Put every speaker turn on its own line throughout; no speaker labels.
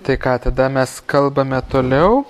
Tai ką, tada mes kalbame toliau.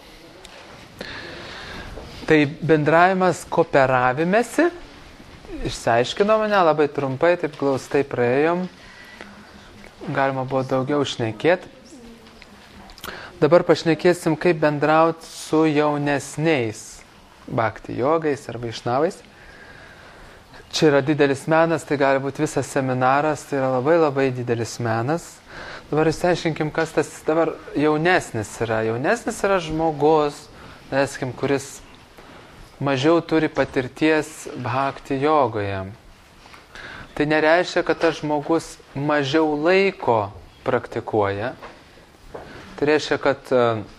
Tai bendravimas kooperavimėsi. Išsiaiškinome, labai trumpai, taip glaustai praėjom. Galima buvo daugiau šnekėti. Dabar pašnekėsim, kaip bendrauti su jaunesniais bhakti jogais ar vaišnavais. Čia yra didelis menas, tai gali būti visas seminaras, tai yra labai labai didelis menas. Dabar išsiaiškinkim, kas tas dabar jaunesnis yra. Jaunesnis yra žmogus, kuris mažiau turi patirties bhakti jogoje. Tai nereiškia, kad tas žmogus mažiau laiko praktikuoja. Tai reiškia, kad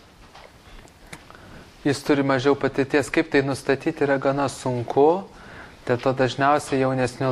jis turi mažiau patirties. Kaip tai nustatyti yra gana sunku. Tai to dažniausiai jaunesniu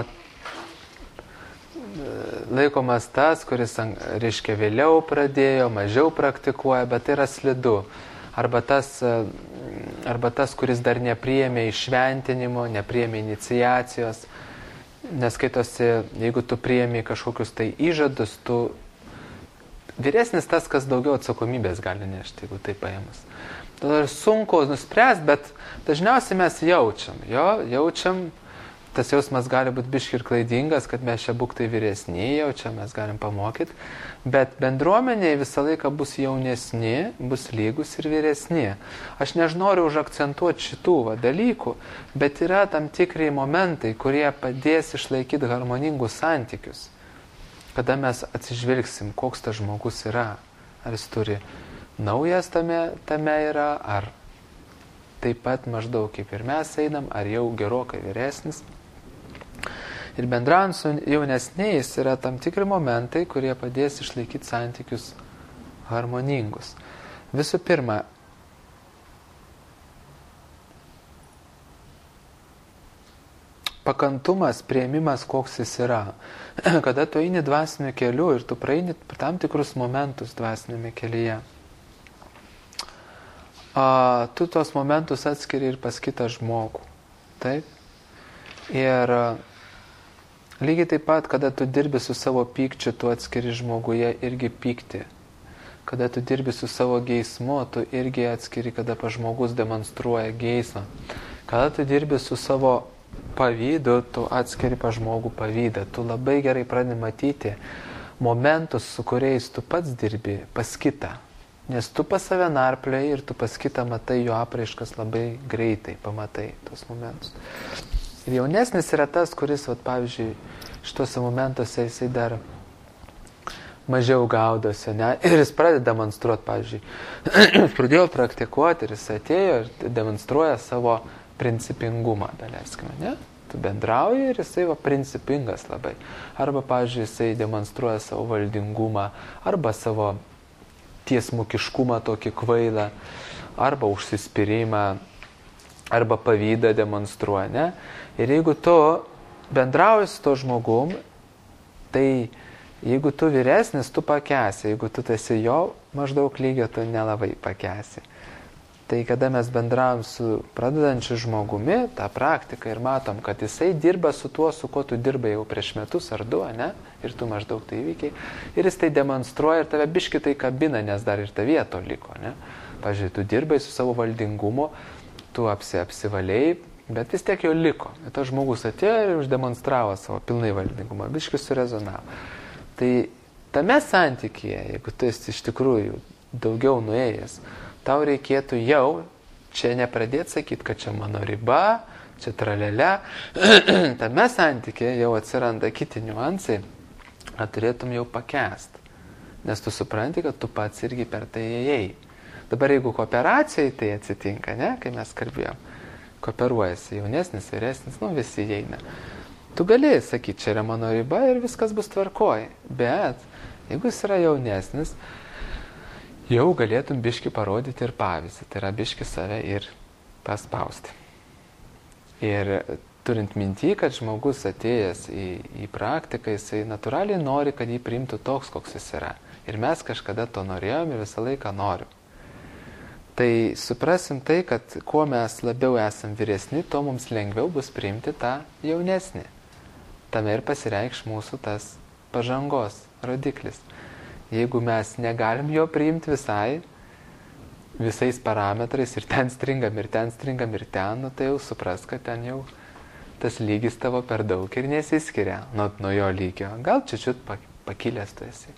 laikomas tas, kuris, reiškia, vėliau pradėjo, mažiau praktikuoja, bet tai yra slidu. Arba tas, kuris dar nepriėmė išventinimo, nepriėmė iniciacijos. Nes skaitosi, jeigu tu priėmė kažkokius tai įžadus, tu vyresnis tas, kas daugiau atsakomybės gali nešti, jeigu tai paėmus. Tada sunku nuspręsti, bet dažniausiai mes jaučiam, tas jausmas gali būti biški ir klaidingas, kad mes čia būk tai vyresni jaučiam, mes galim pamokyti, bet bendruomenėje visą laiką bus jaunesni, bus lygus ir vyresni. Aš nežinoriu užakcentuoti šitų dalykų, bet yra tam tikrai momentai, kurie padės išlaikyti harmoningus santykius. Kada mes atsižvelgsim, koks tas žmogus yra. Ar jis turi naujas tame yra, ar taip pat maždaug kaip ir mes einam, ar jau gerokai vyresnis. Ir bendraujant su jaunesniais yra tam tikri momentai, kurie padės išlaikyti santykius harmoningus. Visų pirma, pakantumas, priėmimas, koks jis yra. Kada tu eini dvasiniu keliu ir tu praeini tam tikrus momentus dvasiniame kelyje, tu tos momentus atskiri ir pas kitą žmogų. Taip? Ir lygiai taip pat, kada tu dirbi su savo pykčiu, tu atskiri žmoguje irgi pykti. Kada tu dirbi su savo geismu, tu irgi atskiri, kada pa žmogus demonstruoja geismą. Kada tu dirbi su savo pavydu, tu atskiri pa žmogų pavydą. Tu labai gerai pradedi matyti momentus, su kuriais tu pats dirbi pas kitą. Nes tu pas save narpliai ir tu pas kitą matai jo apraiškas labai greitai, pamatai tos momentus. Ir jaunesnis yra tas, kuris, pavyzdžiui, šituose momentuose jisai dar mažiau gaudosi, ne? Ir jis pradeda demonstruoti, pavyzdžiui, pradėjo praktikuoti ir jis atėjo ir demonstruoja savo principingumą, daleisime, ne? Tu bendrauji ir jisai principingas labai. Arba, pavyzdžiui, jisai demonstruoja savo valdingumą, arba savo tiesmukiškumą tokį kvailą, arba užsispyrimą, arba pavydą demonstruoja, ne? Ir jeigu tu bendrauji su to žmogum, tai jeigu tu vyresnis, tu pakesi, jeigu tu esi jo maždaug lygio, tu nelabai pakesi. Tai kada mes bendravom su pradedančiu žmogumi, tą praktiką ir matom, kad jisai dirba su tuo, su kuo tu dirbai jau prieš metus ar du, ne? Ir tu maždaug tai įvykiai. Ir jis tai demonstruoja ir tave biški tai kabina, nes dar ir ta vieto liko, ne? Pavyzdžiui, tu dirbai su savo valdingumu, tu apsivalėjai, bet vis tiek jo liko. Ir tas žmogus atėjo ir uždemonstravo savo pilnai valdingumą, biški surezonavo. Tai tame santykyje, jeigu tu esi iš tikrųjų daugiau nuėjęs, tau reikėtų jau čia nepradėti sakyti, kad čia mano riba, čia tralelė. Tame santykyje jau atsiranda kiti niuansai, kad turėtum jau pakęsti. Nes tu supranti, kad tu pats irgi per tai ėjai. Dabar jeigu kooperacijai tai atsitinka, ne, kai mes kalbėjom, kooperuojasi jaunesnis, vyresnis, visi įeina. Tu gali sakyti, čia yra mano riba ir viskas bus tvarkoj. Bet jeigu jis yra jaunesnis, jau galėtum biški parodyti ir pavyzdį. Tai yra biški save ir paspausti. Ir turint minty, kad žmogus atėjęs į praktiką, jisai natūraliai nori, kad jį priimtų toks, koks jis yra. Ir mes kažkada to norėjom ir visą laiką norim. Tai suprasim tai, kad kuo mes labiau esam vyresni, tuo mums lengviau bus priimti tą jaunesnį. Tame ir pasireikš mūsų tas pažangos rodiklis. Jeigu mes negalim jo priimti visais parametrais ir ten stringam, ir ten stringam, ir ten, tai jau supras, kad ten jau tas lygis tavo per daug ir nesiskiria nuo jo lygio. Gal čiut pakilęs tu esi.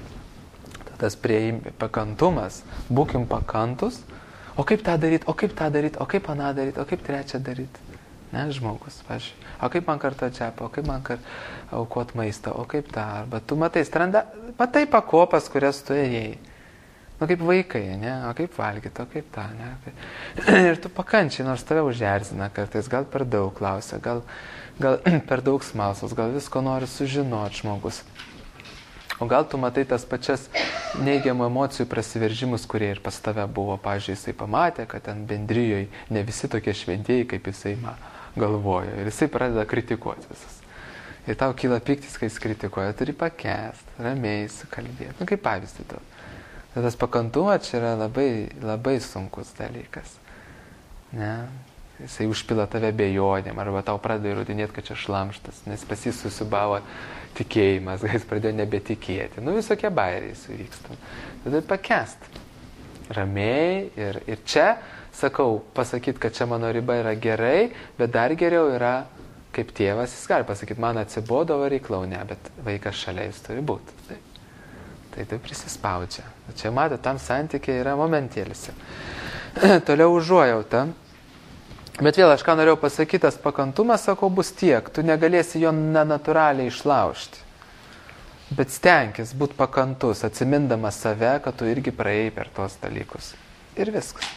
Tas pakantumas, būkim pakantus, o kaip tą daryti, o kaip tą daryti, o kaip aną daryti, o kaip trečią daryti. Ne, žmogus, pažiūrėjau, o kaip man kartą čiapą, o kaip man kartą aukot maistą, o kaip tą, arba tu matai pakopas, kurias tu ėjai. Kaip vaikai, ne, o kaip valgyti, o kaip tą, ne. Ir tu pakančiai, nors tave užerzina kartais, gal per daug klausia, gal per daug smalsus, gal visko nori sužinoti žmogus. O gal tu matai tas pačias neigiamų emocijų prasiveržimus, kurie ir pas tave buvo, pavyzdžiui, jisai pamatė, kad ten bendrijoje ne visi tokie šventieji, kaip jisai galvojo. Ir jisai pradeda kritikuoti visus. Ir tau kyla piktis, kai jis kritikuoja, turi pakęsti, ramiai sukalbėti. Kaip pavyzdį to. Tas pakantumas čia yra labai, labai sunkus dalykas. Ne? Jisai užpila tave bejonėm, arba tau pradeda įrodinėti, kad čia šlamštas, nes pas jis susibavo tikėjimas, jis pradėjo nebetikėti. Visokie bairiai suvyksta. Tada pakęsti. Ramiai ir čia, sakau, pasakyti, kad čia mano riba yra gerai, bet dar geriau yra, kaip tėvas, jis gali pasakyti, man atsibodo varyk laune, bet vaikas šalia jis turi būti. Tai prisispaudžia. Čia matot, tam santykiai yra momentėlisi. Toliau užuojauta. Bet vėl aš ką norėjau pasakyti, tas pakantumas, sakau, bus tiek. Tu negalėsi jo nenatūraliai išlaužti. Bet stenkis būti pakantus, atsimindamas save, kad tu irgi praėjai per tos dalykus. Ir viskas.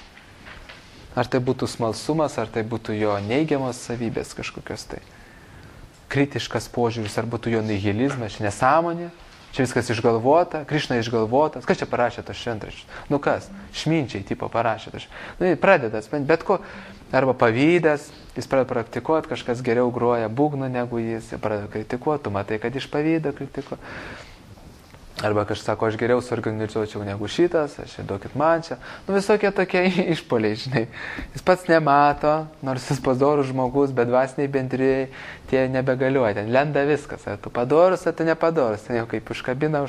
Ar tai būtų smalsumas, ar tai būtų jo neigiamos savybės kažkokios tai. Kritiškas požiūris, ar būtų jo nihilizmas, nesąmonė. Čia viskas išgalvota, Krišna išgalvotas. Kas čia parašė tos šventraščius? Kas? Šminčiai tipo parašė tos. Pradedas, bet ko. Arba pavydas, jis pradeda praktikuoti, kažkas geriau groja būgną negu jis pradeda kritikuoti, tu matai, kad iš pavydo kritikuoja. Arba kažkas sako, aš geriau suorganizuočiau negu šitas, aš duokit man čia. Visokie tokie išpoliai, žinai. Jis pats nemato, nors jis padorus žmogus, bet dvasiniai bendrijai tie nebegaliuoja. Ten lenda viskas, ar tu padorus, ar tu nepadorus. Ten jau kaip užkabina.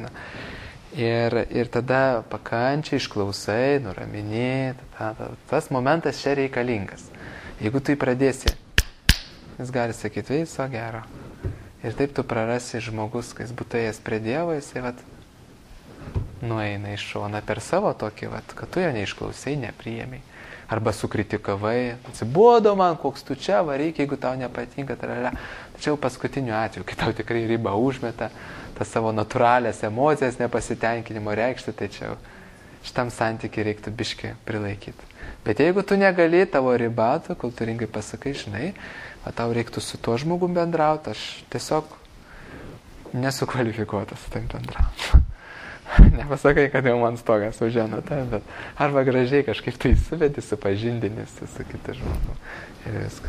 Ir tada pakančiai išklausai, nuramini. Tas momentas čia reikalingas. Jeigu tu pradėsi, jis gali sakyti, viso gero. Ir taip tu prarasi žmogus, kai jis būtų ėjęs prie Dievo, jisai nueina iš šoną per savo tokį, kad tu jo neišklausai, nepriėmei. Arba sukritikavai, atsibodo man, koks tu čia, varyk, jeigu tau nepatinka, tačiau paskutiniu atveju, kai tau tikrai ribą užmeta, tas savo natūralias emocijas, nepasitenkinimo reikšti, tai čia šitam santykiai reiktų biškį prilaikyti. Bet jeigu tu negali tavo ribą, tu kultūringai pasakai, žinai, tau reiktų su tuo žmogum bendrauti, aš tiesiog nesukvalifikuotas su tam bendrauti. Nepasakai, kad jau man stogas užėna, bet arba gražiai kažkaip tai suvedi, supažindini su kitu žmogu ir viskas.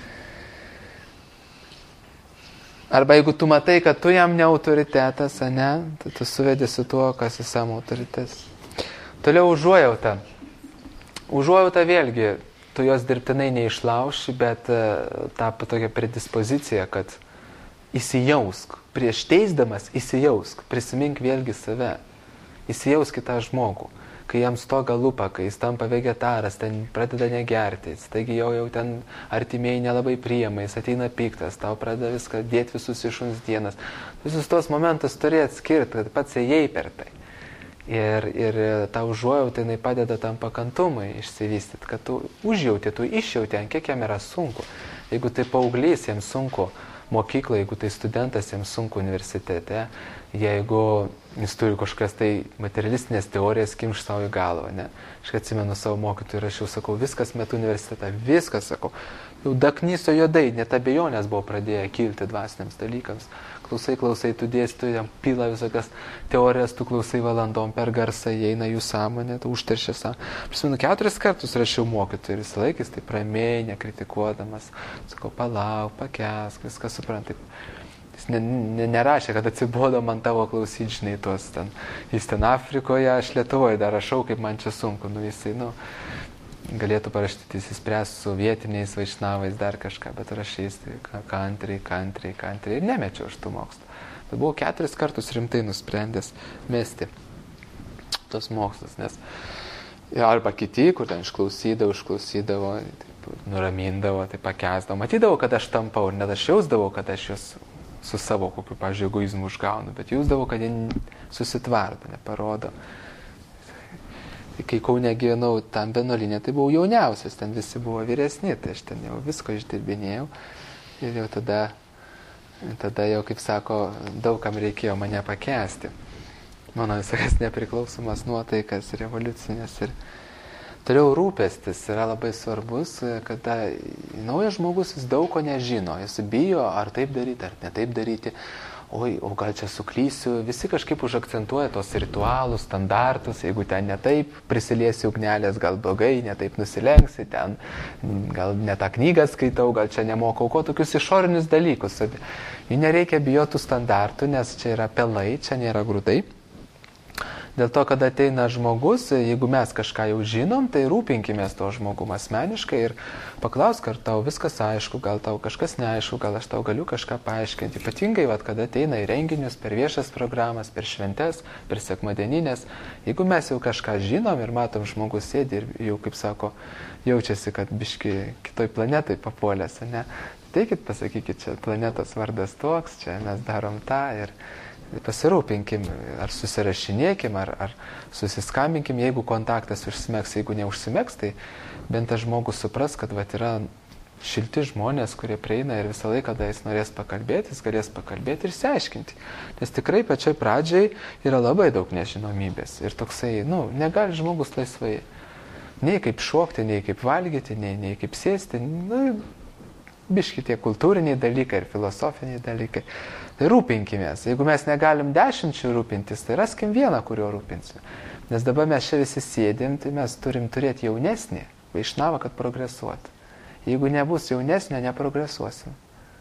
Arba jeigu tu matai, kad tu jam ne autoritetas, ne, tai tu suvedi su tuo, kas visam autoritetas. Toliau užuojauta. Užuojauta vėlgi, tu jos dirbtinai neišlauši, bet ta tokia predispozicija, kad įsijausk, prieš teisdamas įsijausk, prisimink vėlgi save, įsijausk kitą žmogų, kai jam stoga lupa, kai jis tampa vegetaras, ten pradeda negerti, taigi jau ten artimieji nelabai priima, jis ateina piktas, tau pradeda viską dėti visus į šuns dienas. Visus tos momentus turi atskirti, kad pats ėjai per tai. Ir ta užuojauta, jinai padeda tam pakantumui išsivystyti, kad tu užjauti, tu išjauti, kiek jam yra sunku. Jeigu tai paauglys, jam sunku mokykloje, jeigu tai studentas, jam sunku universitete, jeigu jis turi kažkas tai materialistinės teorijas, kimš savo į galvą, ne. Aš atsimenu savo mokytojų ir aš jau sakau, viskas metu universitetą, viskas, sakau, jau daknyso juodai, net abejonės buvo pradėję kilti dvasiniams dalykams. Klausai, tu dėstytų, jam pila visokias teorijas, tu klausai valandom per garsą, įeina jų sąmonė, tu užteršia sąmonę. Prisimenu, 4 kartus rašiau mokytojui ir visą laiką jis taip ramiai, nekritikuodamas, sakau, palauk, pakęsk, viską suprantai. Jis nerašė, kad atsibodo man tavo klausyti, žinai, tuos ten. Jis ten Afrikoje, aš Lietuvoje dar rašau, kaip man čia sunku, jisai, galėtų parašyti, įsispręs su vietiniais vaišnavais dar kažką, bet rašys, tai kantriai ir nemečiau aš tų mokslų. Bet buvau 4 kartus rimtai nusprendęs mesti tos mokslus, nes arba kiti, kur ten išklausydavo, taip, nuramindavo, tai pakęsdavo. Matydavo, kad aš tampau, ir net aš jausdavau, kad aš juos su savo kokiu, pavyzdžiui, egoizmu užgaunu, bet jausdavau, kad jie susitvardo, neparodo. Tai kai Kaune gyvenau tam vienuolyne, tai buvau jauniausias, ten visi buvo vyresni, tai aš ten jau visko išdirbinėjau ir jau tada jau, kaip sako, daugam reikėjo mane pakęsti. Mano visokias nepriklausomas nuotaikas, revoliucinės ir toliau rūpestis yra labai svarbus, kada naujas žmogus vis daug ko nežino, jis bijo ar taip daryti, ar ne taip daryti, o gal čia suklysiu, visi kažkaip užakcentuoja tos ritualus, standartus, jeigu ten ne taip prisiliesi ugnelės, gal blogai, ne taip nusilenksi, ten gal ne tą knygą skaitau, gal čia nemokau, ko tokius išorinius dalykus. Jų nereikia bijoti standartų, nes čia yra pelai, čia nėra grūdai. Dėl to, kad ateina žmogus, jeigu mes kažką jau žinom, tai rūpinkimės to žmogum asmeniškai ir paklausk, ar tau viskas aišku, gal tau kažkas neaišku, gal aš tau galiu kažką paaiškinti. Ypatingai, kada ateina į renginius, per viešas programas, per šventes, per sekmadieninės. Jeigu mes jau kažką žinom ir matom, žmogus sėdi ir jau, kaip sako, jaučiasi, kad biški kitoj planetoj papuolęs, ne? Teikit, pasakykit, čia planetos vardas toks, čia mes darom tą ir pasirūpinkim, ar susirašinėkim, ar susiskambinkim, jeigu kontaktas užsimegs, jeigu neužsimegs, tai bent tas žmogus supras, kad yra šilti žmonės, kurie prieina ir visą laiką, kada jis norės pakalbėti, jis galės pakalbėti ir išsiaiškinti. Nes tikrai pačioj pradžiai yra labai daug nežinomybės ir toksai, negali žmogus laisvai nei kaip šokti, nei kaip valgyti, nei kaip sėsti, biški tie kultūriniai dalykai ir filosofiniai dalykai. Tai rūpinkimės. Jeigu mes negalim 10 rūpintis, tai raskim vieną, kurio rūpinsiu. Nes dabar mes čia visi sėdim, tai mes turim turėti jaunesnį vaišnavą, kad progresuoti. Jeigu nebus jaunesnio, neprogresuosim.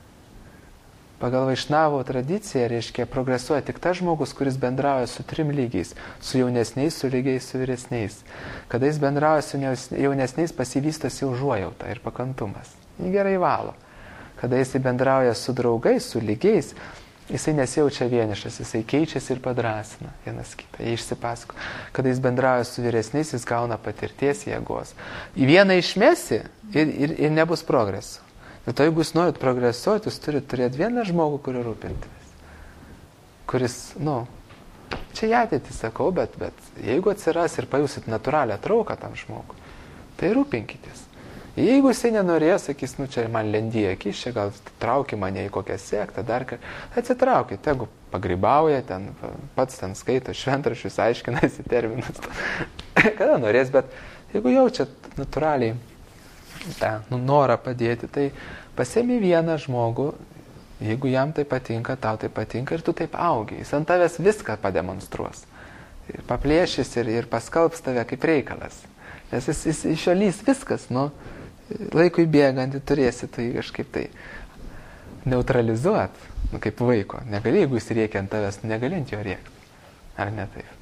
Pagal vaišnavo tradiciją, reiškia, progresuoja tik tas žmogus, kuris bendrauja su 3 lygiais. Su jaunesniais, su lygiais, su vyresniais. Kada jis bendrauja su jaunesniais, pasivystosi užuojauta ir pakantumas. Jį gerai valo. Kada jisai bendrauja su draugais, su lygiais, jisai nesijaučia vienišas, jisai keičiasi ir padrasina vienas kitą, jie išsipasako. Kada jis bendrauja su vyresniais, jis gauna patirties jėgos. Į vieną išmesi ir nebus progreso. Bet to, jeigu jūs norit progresuoti, jūs turite turėti vieną žmogų, kuriuo rūpintis. Kuris, čia į ateitį sakau, bet jeigu atsiras ir pajusit natūralią trauką tam žmogui, tai rūpinkitės. Jeigu jisai nenorės, sakys, čia man lendyja akis, čia gal traukia mane į kokią sektą, dar ką, atsitraukit, tegu pagrybauja, pats ten skaito šventraščius, aiškinasi terminus, kada norės, bet jeigu jaučiat natūraliai tą norą padėti, tai pasiemi vieną žmogų, jeigu jam tai patinka, tau tai patinka ir tu taip augi, jis ant tavęs viską pademonstruos, ir paplėšys ir paskalbs tave kaip reikalas, nes jis išvalys viskas, laikui bėgant turėsi tai kažkaip tai neutralizuot, kaip vaiko. Negali, jeigu jis rėkia ant tavęs, negali ant jo rėkti. Ar ne taip?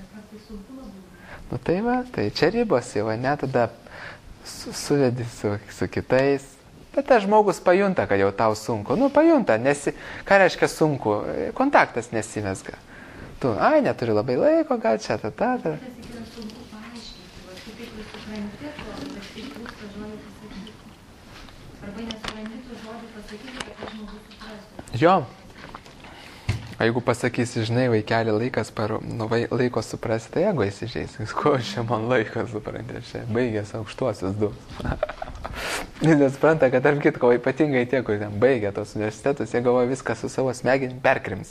Tai va, tai čia ribos jau, tada suvedi su kitais. Bet tas žmogus pajunta, kad jau tau sunku. Pajunta, ką reiškia sunku? Kontaktas nesimezga. Tu, neturi labai laiko, gal čia, Jo. O jeigu pasakysi, žinai, vaikeli, laiko suprasti, tai jeigu įsižeis, ko čia man laikas suprantė, čia baigęs aukštuosius 2. Jis supranta, kad tarp kitko, ypatingai tie, kurie ten baigė tos universitetus, jie galvoja viską su savo smegenim perkrims.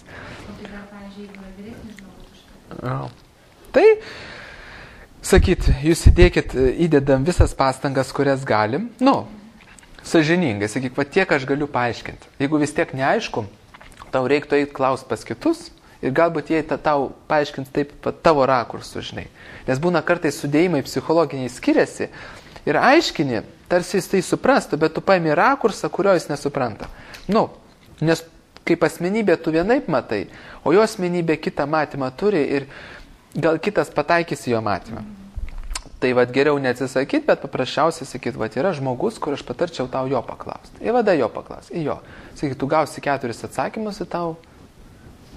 Tai, sakyt, jūs įdedam visas pastangas, kurias galim, sąžiningai, sakyk, tiek aš galiu paaiškinti. Jeigu vis tiek neaišku, tau reiktų eiti klausti pas kitus ir galbūt jie tau paaiškins taip tavo rakursų, žinai. Nes būna kartais sudėjimai psichologiniai skiriasi ir aiškini, tarsi jis tai suprastų, bet tu paimi rakursą, kurio jis nesupranta. Nes kaip asmenybė tu vienaip matai, o jo asmenybė kitą matymą turi ir gal kitas pataikys jo matymą. Tai geriau neatsisakyti, bet paprasčiausiai sakyti, yra žmogus, kur aš patarčiau tau jo paklausti. Ir jo paklausti, jo. Sakyt, tu gausi 4 atsakymus ir tau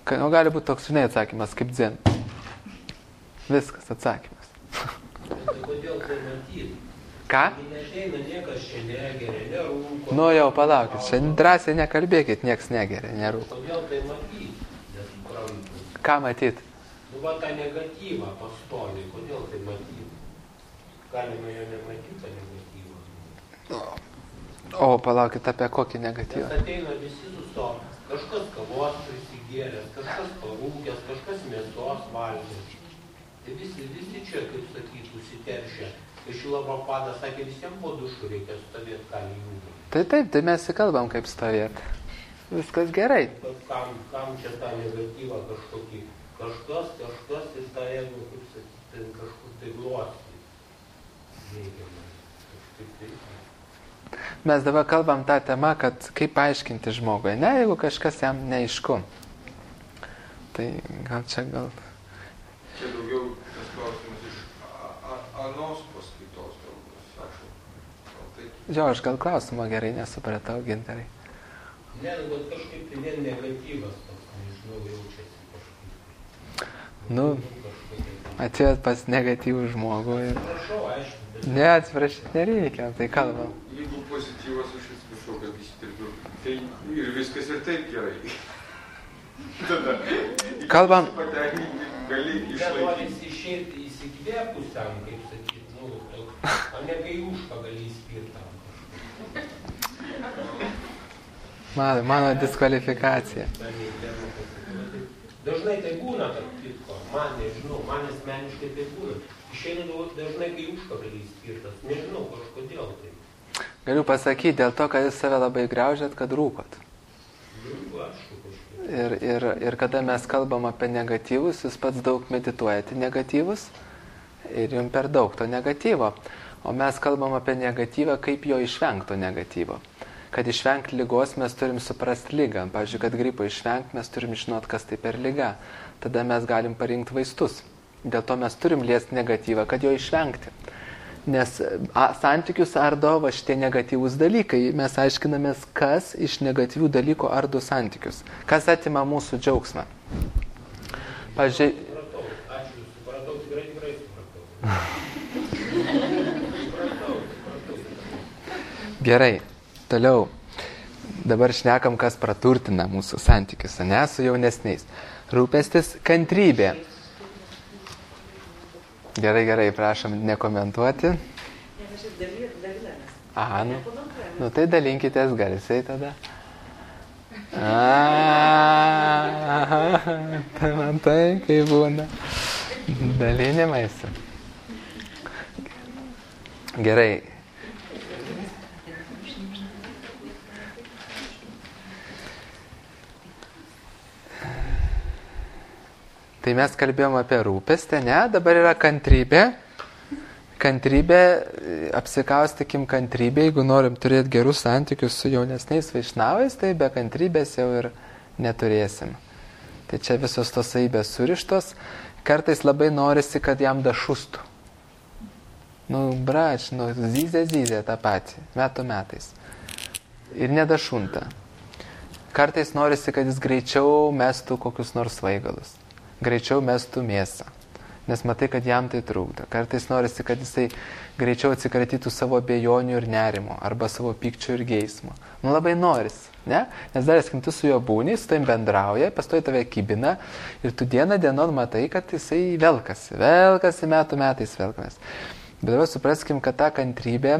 O gali būti toks, žinai, atsakymas kaip dzen. Viskas atsakymas.
Tai kodėl tai matyti?
Ką?
Nežeina niekas čia negeria, nerūko.
Nu jau palaukit, šiandien drąsiai nekalbėkit, nieks negeria, nerūko.
Kodėl tai matyti? Nesuprantu.
Ką matyt?
Nu va tą negatyvą pastovi, kodėl tai matyti? Galima jo nematyti, tą negatyvą.
O palaukit, apie kokį negatyvą?
Nes ateina visi su to, kažkas kavos prisigėręs, kažkas parūkęs, kažkas mėsos valgęs. Tai visi čia, kaip sakyt, užsiteršia. Šilabropadas sakė, visiems po dušų reikia stovėti, ką jūgų.
Tai taip, tai mes įkalbam, kaip stovėti. Viskas gerai.
Kam čia tą negatyvą kažkokį, kažkas ir tą ego, kaip sakyti, kažkur tai glosti.
Mes dabar kalbam tą temą, kad kaip paaiškinti žmogui, ne, jeigu kažkas jam neaišku. Tai gal čia gal...
Čia daugiau tas klausimas iš anos paskaitos, sašau.
Jo, aš gal klausimą gerai nesupratau, Gintarai.
Ne, bet kažkaip tai vien negatyvas tas, nežinau, jaučiasi kažkaip.
Nu, atėjot pas negatyvų žmogų ir...
Prašau, aišku.
Ne, atsiprašyti nereikia, tai kalbam.
Jeigu pozityvas, aš atsiprašau, kad įsitirpiu, tai ir viskas ir taip gerai. Tada
Kalbam...
gali išlaikyti.
Norisi išėti įsikvėpusiam, kaip sakyti, o ne kai užką gali įspirtam kažką.
Mano diskvalifikacija.
Dažnai tai būna, tarp kitko, man nežinau, man asmeniškai tai būna. Išeina dažnai kai užką gali įspirtas, nežinau, kažkodėl tai.
Galiu pasakyti, dėl to, kad jūs save labai griaužėt, kad rūkot. Ir kada mes kalbam apie negatyvus, jūs pats daug medituojate negatyvus ir jums per daug to negatyvo. O mes kalbam apie negatyvą, kaip jo išvengto negatyvo. Kad išvengti lygos mes turim suprasti lygą. Pavyzdžiui, kad gripo išvengti mes turim žinot, kas tai per lyga. Tada mes galim parinkti vaistus. Dėl to mes turim liesti negatyvą, kad jo išvengti. Nes santykius ardo va šitie negatyvūs dalykai. Mes aiškinamės, kas iš negatyvių dalykų ardo santykius. Kas atima mūsų džiaugsmą. Pavyzdžiui...
Supratau, tikrai supratau.
Gerai, toliau. Dabar šnekam, kas praturtina mūsų santykius, ne, su jaunesniais. Rūpestis, kantrybė. Gerai, prašom nekomentuoti. Aha, nu tai dalinkitės garsiai tada. Tai man tai, kai būna. Dalinimaisi. Gerai. Tai mes kalbėjom apie rūpestį, ne? Dabar yra kantrybė. Kantrybė, apsikaustykim kantrybė, jeigu norim turėti gerus santykius su jaunesniais vaišnavais, tai be kantrybės jau ir neturėsim. Tai čia visos tos savybės surištos. Kartais labai norisi, kad jam dašustų. Brač, zyzė tą patį, metais. Ir nedašunta. Kartais norisi, kad jis greičiau mestų kokius nors svaigalus. Greičiau mestų mėsą, nes matai, kad jam tai trukdo. Kartais norisi, kad jisai greičiau atsikratytų savo abejonių ir nerimo, arba savo pykčio ir geismo. Labai norisi, ne? Nes dar tu su juo būni, su tavim bendrauja, pastoji tave kibina ir tu dienon matai, kad jisai velkasi metais velkamės. Bet dabar supraskim, kad ta kantrybė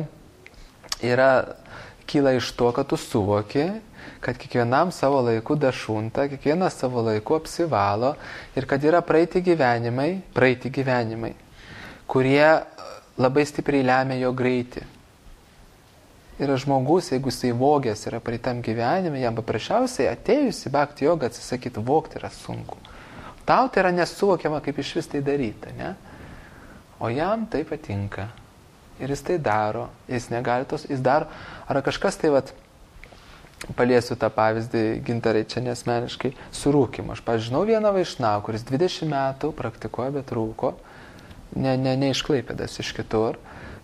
kyla iš to, kad tu suvoki, kad kiekvienam savo laiku dašunta, kiekvienas savo laiku apsivalo ir kad yra praeiti gyvenimai, kurie labai stipriai lemia jo greitį. Yra žmogus, jeigu jisai vogęs yra praeitam gyvenime, jam paprasčiausiai atėjus į bhakti jogą atsisakyti vogti yra sunku. Tau tai yra nesuvokiama, kaip iš vis tai daryti, ne? O jam tai patinka. Ir jis tai daro, jis negali jis daro. Ar kažkas tai paliesiu tą pavyzdį, Gintarai, čia nesmeniškai, su rūkymu. Aš pažinau vieną vaišnavą, kuris 20 metų praktikuoja, bet rūko, ne iš Klaipėdos, iš kitur.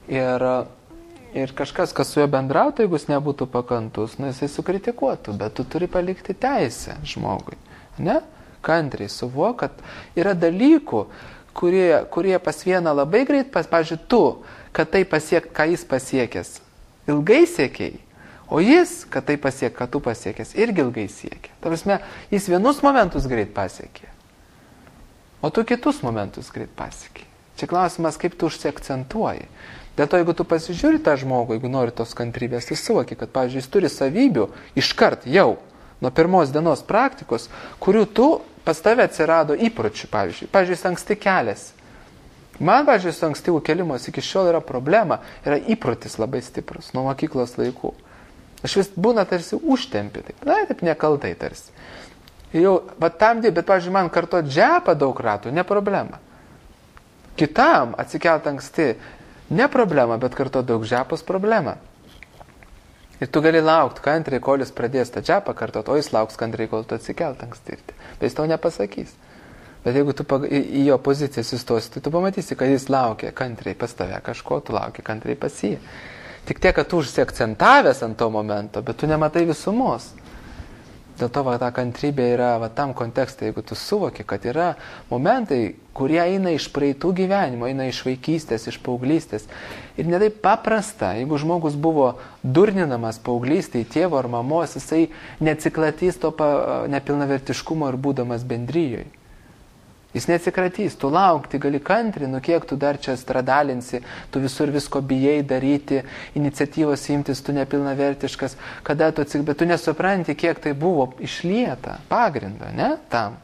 Ir kažkas, kas su juo bendrautų, jeigu jis nebūtų pakantus, jisai sukritikuotų, bet tu turi palikti teisę žmogui. Ne? kantriai suvok, kad yra dalykų, kurie pas vieną labai greit, pavyzdžiui, tu, kad tai pasiek, ką jis pasiekęs, ilgai siekiai, o jis, kad tai pasiek, ką tu pasiekęs, irgi ilgai siekia. Ta prasme, jis vienus momentus greit pasiekė, o tu kitus momentus greit pasiekė. Čia klausimas, kaip tu užsiakcentuoji. Dėl to, jeigu tu pasižiūri tą žmogų, jeigu nori tos kantrybės, tai suvoki, kad, pavyzdžiui, jis turi savybių iškart jau nuo pirmos dienos praktikos, kurių tu pas tave atsirado įpročių, pavyzdžiui. Pavyzdžiui, jis anksti keliasi. Man, pavyzdžiui, su ankstyvų kelimas iki šiol yra problema, yra įprotis labai stiprus nuo mokyklos laikų. Aš vis būna tarsi užtempi, taip nekaltai tarsi. Jau, bet tam, bet, pavyzdžiui, man kartot džepą daug ratų, ne problema. Kitam atsikelt anksti, ne problema, bet kartot daug džepos problema. Ir tu gali laukti kantriai, kol jis pradės tą džepą kartot, o jis lauks kantriai, kol tu atsikelt anksti. Bet jis tau nepasakys. Bet jeigu tu į jo poziciją sustosi, tai tu pamatysi, kad jis laukia kantriai pas tave kažko, tu laukia kantriai pas jį. Tik tiek, kad tu užsiakcentavęs ant to momento, bet tu nematai visumos. Dėl to ta kantrybė yra tam kontekste, jeigu tu suvoki, kad yra momentai, kurie eina iš praeitų gyvenimo, eina iš vaikystės, iš paauglystės. Ir ne taip paprasta, jeigu žmogus buvo durninamas paauglystėje, tėvo ar mamos, jisai neatsikratys to nepilnavertiškumo ir būdamas bendryjoje. Jis neatsikratys, tu laukti gali kantriai, kiek tu dar čia stradalinsi, tu visur visko bijai daryti, iniciatyvos imtis, tu nepilnavertiškas, kada tu bet tu nesupranti, kiek tai buvo išlieta pagrindo, ne, tam.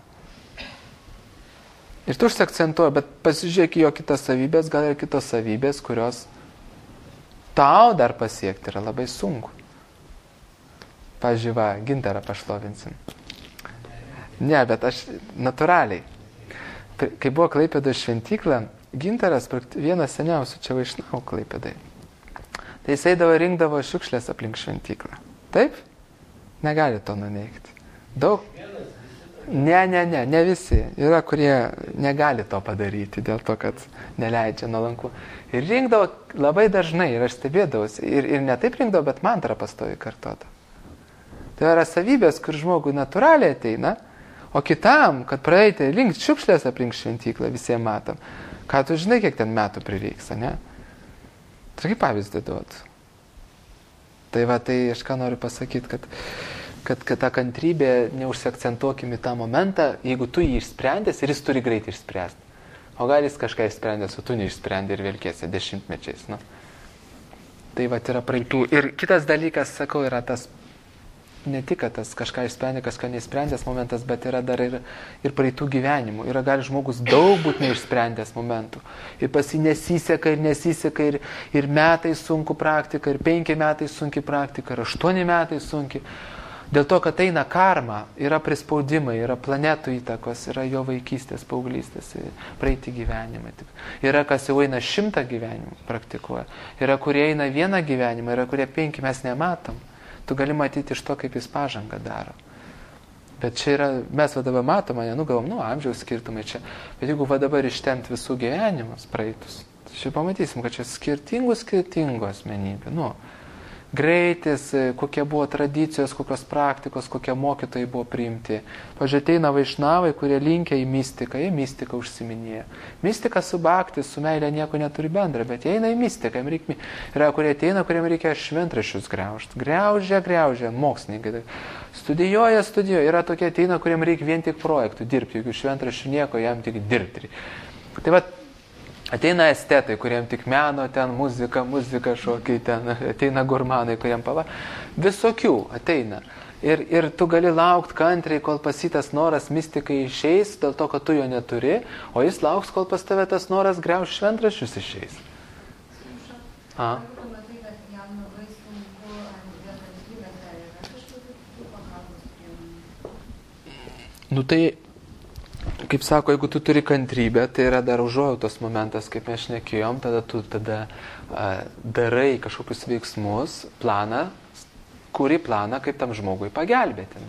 Ir tu užsiakcentuoji, bet pasižiūrėk jo kitas savybės, gal ir kitos savybės, kurios tau dar pasiekti yra labai sunku. Pavyzdžiui, Gintarą pašlovinsim. Ne, bet aš natūraliai. Kai buvo Klaipėdos šventykla, Gintaras, vienas seniausių čia vaišnavų Klaipėdai, tai jis eidavo rinkdavo šiukšlės aplink šventyklą. Taip? Negali to nuneigti. Daug? Ne visi. Yra, kurie negali to padaryti dėl to, kad neleidžia nuolankų. Ir rinkdavo labai dažnai, ir aš stebėdavausi. Ir ne taip rinkdavo, bet mantrą pastoviai kartodavo. Tai yra savybės, kur žmogui natūraliai ateina, o kitam, kad praeiti rinkti šiukšlės aplink šventyklą, visiems matom. Ką tu žinai, kiek ten metų prireiks, ne? Tai kaip pavyzdį duotų. Tai aš ką noriu pasakyti, kad ta kantrybė neužsiakcentuokim į tą momentą, jeigu tu jį išsprendęs ir jis turi greitai išspręsti. O gal jis kažką išsprendęs, o tu neišsprendė ir vėlkėsi dešimtmečiais. Nu. Tai yra praeitų. Ir kitas dalykas, sakau, yra tas ne tik, kad tas kažką išsprendė, kažką neįsprendęs momentas, bet yra dar ir praeitų gyvenimų. Yra gali žmogus daug būti neišsprendęs momentų. Ir pas jį nesiseka, ir metai sunku praktika, ir 5 metai sunki praktika, ir 8 metai sunki. Dėl to, kad eina karma, yra prispaudimai, yra planetų įtakos, yra jo vaikystės, paauglystės, praeiti gyvenimai. Yra, kas jau eina 100 gyvenimų praktikuoja. Yra, kurie eina 1 gyvenimą, yra, kurie 5 mes nematom. Tu gali matyti iš to, kaip jis pažangą daro. Bet čia yra, mes dabar matome, galvom, amžiaus skirtumai čia. Bet jeigu dabar ištemti visų gyvenimus praeitus, čia pamatysim, kad čia skirtingų asmenybė. Greitis, kokie buvo tradicijos, kokios praktikos, kokie mokytojai buvo priimti. Pavyzdžiui, ateina vaišnavai, kurie linkia į mistiką, jie mistiką užsiminėja. Mistika su bhakti, su meilė nieko neturi bendra, bet jie eina į mistiką. Yra, kurie ateina, kuriem reikia šventraščius graužti. Griaužia, mokslininkai. Studijuoja. Yra tokie ateina, kuriem reikia vien tik projektų dirbti, jokių šventraščių nieko, jam tik dirbti. Tai ateina estetai, kuriem tik meno, ten muzika šokiai, ten ateina gurmanai, kuriem visokių ateina. Ir tu gali laukti kantriai, kol pas jį tas noras mistikai išeis, dėl to, kad tu jo neturi, o jis lauks, kol pas tave tas noras griauž šventraščius išeis. Tai kaip sako, jeigu tu turi kantrybę, tai yra dar užuojautos momentas, kaip mes šnekėjom, tada tu darai kažkokius veiksmus, kurį planą, kaip tam žmogui pagelbėti.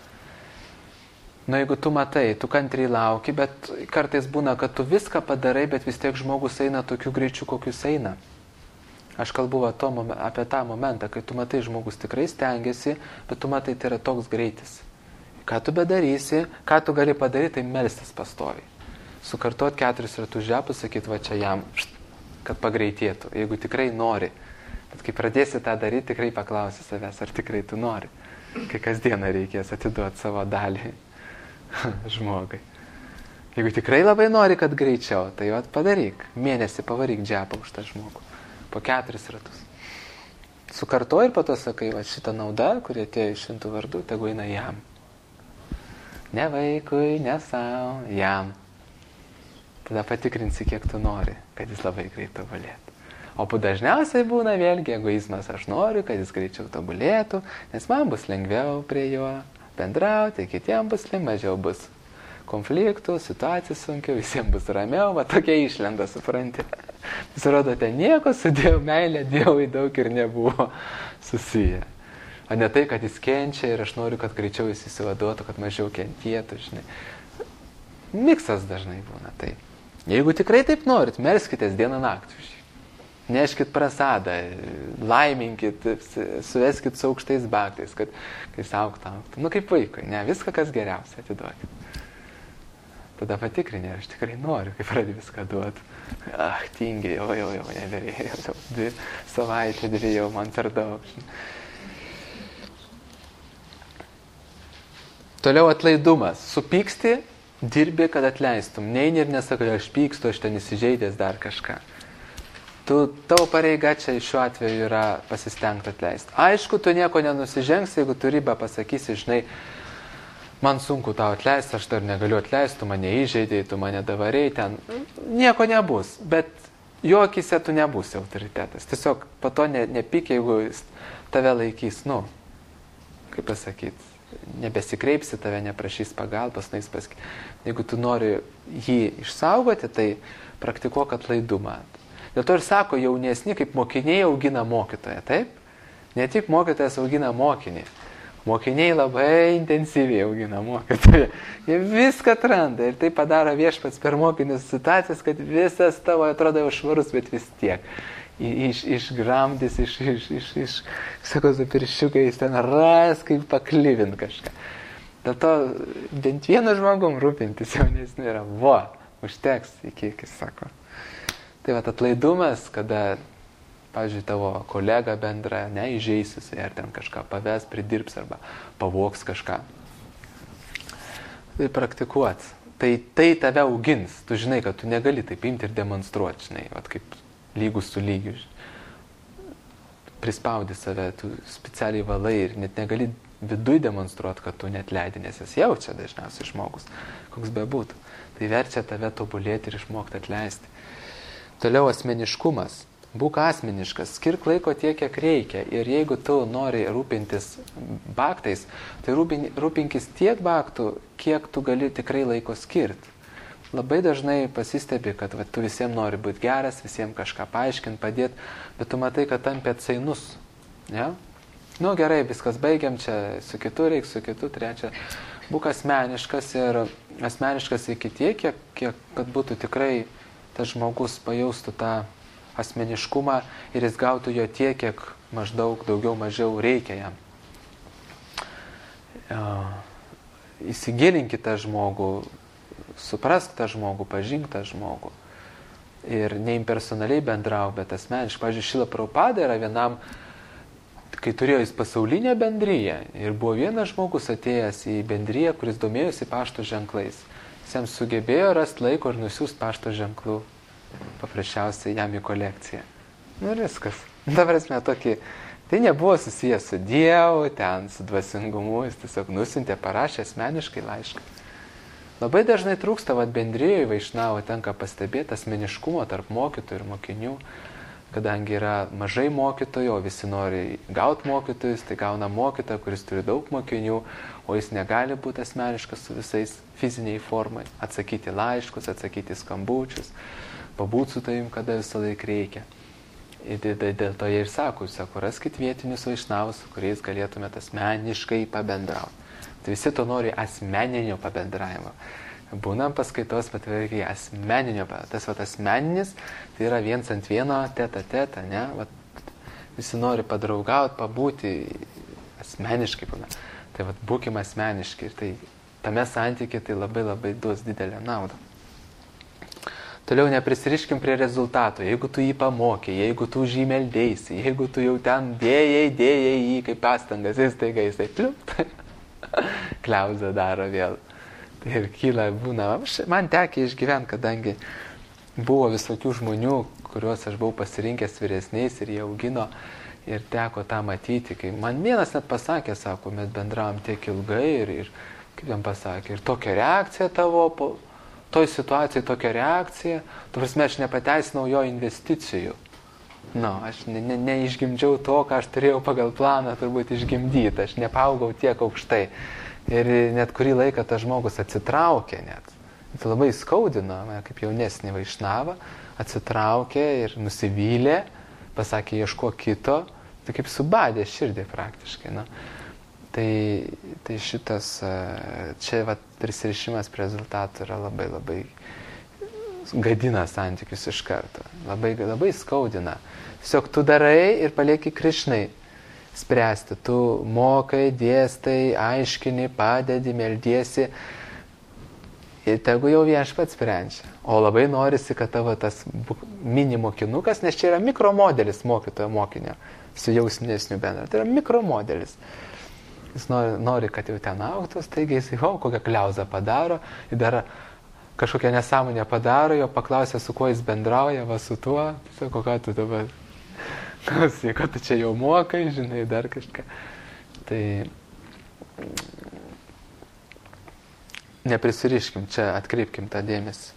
Jeigu tu matai, tu kantriai lauki, bet kartais būna, kad tu viską padarai, bet vis tiek žmogus eina tokiu greičiu, kokius eina. Aš kalbu apie tą momentą, kai tu matai, žmogus tikrai stengiasi, bet tu matai, tai yra toks greitis. ką tu bedarysi, ką tu gali padaryti, tai melstis pastoviai. Sukartot 4 ratus žepus, sakyt, va čia jam, kad pagreitėtų, jeigu tikrai nori. Bet kai pradėsi tą daryti, tikrai paklausi savęs, ar tikrai tu nori. Kai kasdieną reikės atiduoti savo dalį žmogai. Jeigu tikrai labai nori, kad greičiau, tai vat padaryk. Mėnesį pavaryk džepą už tą žmogų. Po 4 ratus. Sukartoji ir po to sakai, va šitą naudą, kurie atėjo iš šventų vardų, tegu eina jam. Ne vaikui, ne savo, jam. Tada patikrinsi, kiek tu nori, kad jis labai greit tobulėtų. O dažniausiai būna vėlgi egoizmas, aš noriu, kad jis greičiau tobulėtų, nes man bus lengviau prie jo bendrauti, kitiems bus mažiau bus konfliktų, situacijų sunkiau, visiems bus ramiau, va tokia išlenda, supranti. Pasirodo, ten nieko su Dievu meilė, Dievui daug ir nebuvo susiję. O ne tai, kad jis kenčia ir aš noriu, kad greičiau jis įsivaduotų, kad mažiau kentėtų, žinai. Miksas dažnai būna taip. Jeigu tikrai taip norit, melskitės dieną naktį už jį. Neškit prasadą, laiminkit, suveskit su aukštais baktais, kad jis auktų. Nu kaip vaikui, ne, viską kas geriausia atiduokit. Tada patikrinė, aš tikrai noriu, kai pradė viską duoti. Tingiai, jau, neverėjau, 2 savaitę, 2 jau man per daug. Toliau atlaidumas. Supyksti, dirbi, kad atleistum. Neini ir nesakai, aš pykstu, aš ten įsižeidęs dar kažką. Tavo pareiga čia šiuo atveju yra pasistengti atleisti. Aišku, tu nieko nenusižengs, jeigu tu ribą pasakysi, žinai, man sunku tau atleisti, aš dar negaliu atleisti, tu mane įžeidėjai, tu mane davarėjai, ten nieko nebus, bet jo akyse tu nebūsi autoritetas. Tiesiog po to nepyk, jeigu tave laikys, kaip pasakyti, nebesikreipsi, tave neprašys pagalbos, jeigu tu nori jį išsaugoti, tai praktikuok atlaidumą. Dėl to ir sako, jaunesni kaip mokiniai augina mokytoją, taip? Ne tik mokytojas augina mokinį. Mokiniai labai intensyviai augina mokytoją. Jie viską atranda ir tai padaro Viešpats per mokinius situacijas, kad visas tavo atrodo jau švarus, bet vis tiek. Išgramdys, sako, su pirščiukais ten ras, kaip paklyvint kažką. Dėl to bent vienu žmogum rūpintis jaunesniu yra, užteks iki, sako. Tai atlaidumas, kada, pavyzdžiui, tavo kolega bendra neįžeisis, ar ten kažką paves, pridirbs arba pavoks kažką. Tai praktikuot. Tai tave augins. Tu žinai, kad tu negali taip imti ir demonstruoti, žinai, kaip lygus su lygiu. Prispaudi save, tu specialiai valai ir net negali viduj demonstruoti, kad tu net leidi, nes jis jaučia dažniausiai žmogus, koks bebūtų. Tai verčia tave tobulėti ir išmokti atleisti. Toliau asmeniškumas. Būk asmeniškas, skirk laiko tiek, kiek reikia. Ir jeigu tu nori rūpintis baktais, tai rūpinkis tiek baktų, kiek tu gali tikrai laiko skirti. Labai dažnai pasistebi, kad tu visiems nori būti geras, visiems kažką paaiškinti, padėti, bet tu matai, kad tampi atsainus. Ja? Gerai, viskas baigiam, čia su kitu reikia, su kitu trečia. Būk asmeniškas ir asmeniškas iki tiek, kiek kad būtų tikrai tas žmogus pajaustų tą asmeniškumą ir jis gautų jo tiek, kiek maždaug daugiau mažiau reikia jam. Įsigilinkit tą žmogų, suprask tą žmogų, pažink tą žmogų. Ir neimpersonaliai bendrauk, bet asmeniškai. Pavyzdžiui, Šrila Prabhupada yra vienam, kai turėjo jis pasaulinę bendriją ir buvo vienas žmogus atėjęs į bendriją, kuris domėjosi pašto ženklais. Jam sugebėjo rasti laiko ir nusiųsti pašto ženklų paprasčiausiai jam į kolekciją. Ir viskas. Dabar esmė tokį, tai nebuvo susijęs su Dievu, ten su dvasingumu, jis tiesiog nusintė, parašė asmeniškai laišką. Labai dažnai trūksta bendrijoje vaišnavo, tenka pastebėti asmeniškumo tarp mokytojų ir mokinių, kadangi yra mažai mokytojų, o visi nori gauti mokytojus, tai gauna mokytoją, kuris turi daug mokinių, o jis negali būti asmeniškas su visais fiziniai formai, atsakyti laiškus, atsakyti skambučius, pabūti su tavim, kada visą laiką reikia. Ir dėl to jie ir sako, raskit vietinius vaišnavus, su kuriais galėtumėte asmeniškai pabendrauti. Tai visi to nori asmeninio pabendravimo. Būnam paskaitos, bet reikia asmeninio. Tas asmeninis, tai yra 1:1, teta, ne? Visi nori padraugauti, pabūti asmeniškai. Tai vat, būkim asmeniški ir tai tame santykiai tai labai labai duos didelę naudą. Toliau neprisiriškim prie rezultato. Jeigu tu jį pamokė, jeigu tu už jį meldėsi, jeigu tu jau ten dėjai jį kaip pastangas, jis taiga, jisai pliup, kliauzą daro vėl. Tai ir kyla būna. Man tekia išgyventi, kadangi buvo visokių žmonių, kuriuos aš buvau pasirinkęs vyresniais ir jie augino ir teko tą matyti. Kai man vienas net pasakė, sako, mes bendravom tiek ilgai ir kaip jam pasakė, ir tokia reakcija tavo, toj situacijai tokia reakcija, tu prasme, aš nepateisinau jo investicijų. Aš neišgimdžiau to, ką aš turėjau pagal planą turbūt išgimdyti, aš nepaugau tiek aukštai. Ir net kurį laiką tas žmogus atsitraukė net. Tai labai skaudino, kaip jaunesnį vaišnavą, atsitraukė ir nusivylė, pasakė ieško kito, tai kaip subadė širdį praktiškai. Tai šitas, čia prisirišimas prie rezultatų yra labai labai gadina santykius iš karto, labai skaudina. Tiesiog tu darai ir palieki Krišnai spręsti, tu mokai, dėstai, aiškini, padedi, meldiesi ir tegu jau viešpats sprendžia. O labai norisi, kad tavo tas mini mokinukas, nes čia yra mikromodelis mokytojo mokinio su jausmesniu bendra, tai yra mikromodelis. Jis nori, kad jau ten auktų, taigi jis kokią kliauzą padaro, ir dar kažkokią nesąmonę padaro, jo paklausė, su kuo jis bendrauja, va su tuo, sako, ką tu dabar, kad tu čia jau mokai, žinai, dar kažką. Tai neprisiriškim, čia atkreipkim tą dėmesį.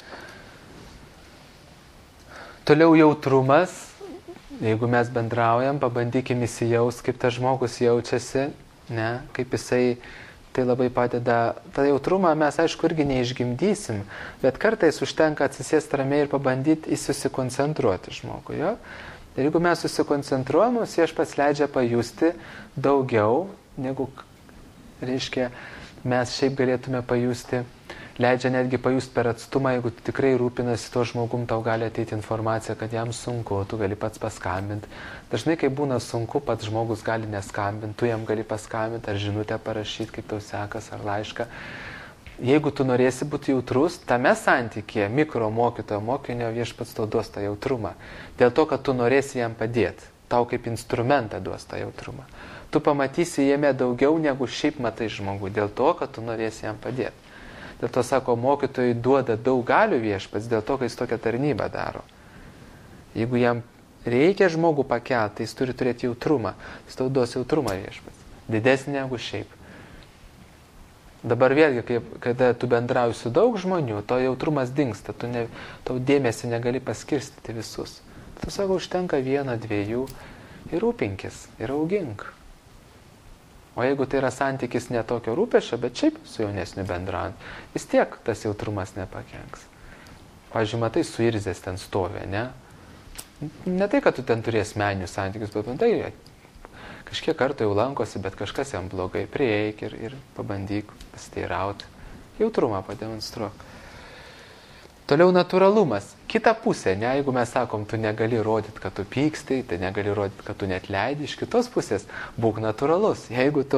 Toliau jautrumas, jeigu mes bendraujam, pabandykim įsijaust, kaip tas žmogus jaučiasi, kaip jisai, tai labai padeda. Ta jautrumą mes, aišku, irgi neišgimdysim, bet kartais užtenka atsisėsti ramiai ir pabandyti susikoncentruoti žmogui. Jo? Ir jeigu mes susikoncentruojam, mums viešpats leidžia pajusti daugiau, negu, reiškia, mes šiaip galėtume pajusti, leidžia netgi pajusti per atstumą, jeigu tikrai rūpinasi tuo žmogum, tau gali ateiti informacija, kad jam sunku, tu gali pats paskambinti. Dažnai, kai būna sunku, pats žmogus gali neskambinti, tu jam gali paskambinti, ar žinutę parašyti, kaip tau sekas, ar laišką. Jeigu tu norėsi būti jautrus, tame santykėje mikro mokytojo mokinio viešpats tau duos tą jautrumą. Dėl to, kad tu norėsi jam padėti, tau kaip instrumentą duos tą jautrumą. Tu pamatysi jame daugiau, negu šiaip matai žmogų, dėl to, kad tu norėsi jam padėti. Dėl to, sako, mokytojai duoda daug galių viešpats, dėl to, kad jis tokią tarnybą daro. Jeigu jam reikia žmogų pakelti, tai jis turi turėti jautrumą. Jis tau duos jautrumą viešpats, didesnį negu šiaip. Dabar vėlgi, kada tu bendrauji su daug žmonių, to jautrumas dingsta, tau dėmesį negali paskirstyti visus. Tu sako, užtenka 1, 2 ir rūpinkis, ir augink. O jeigu tai yra santykis ne tokio rūpešio, bet šiaip su jaunesniu bendraujant, vis tiek tas jautrumas nepakenks. Pavyzdžiui, matai, suirzęs ten stovi, ne? Ne tai, kad tu ten turės meninius santykius, bet man tai kažkiek kartų jau lankosi, bet kažkas jam blogai, prieik ir pabandyk pasiteirauti. Jautrumą pademonstruok. Toliau natūralumas. Kita pusė, ne, jeigu mes sakom, tu negali rodyti, kad tu pykstai, tai negali rodyti, kad tu net leidi, iš kitos pusės būk natūralus. Jeigu tu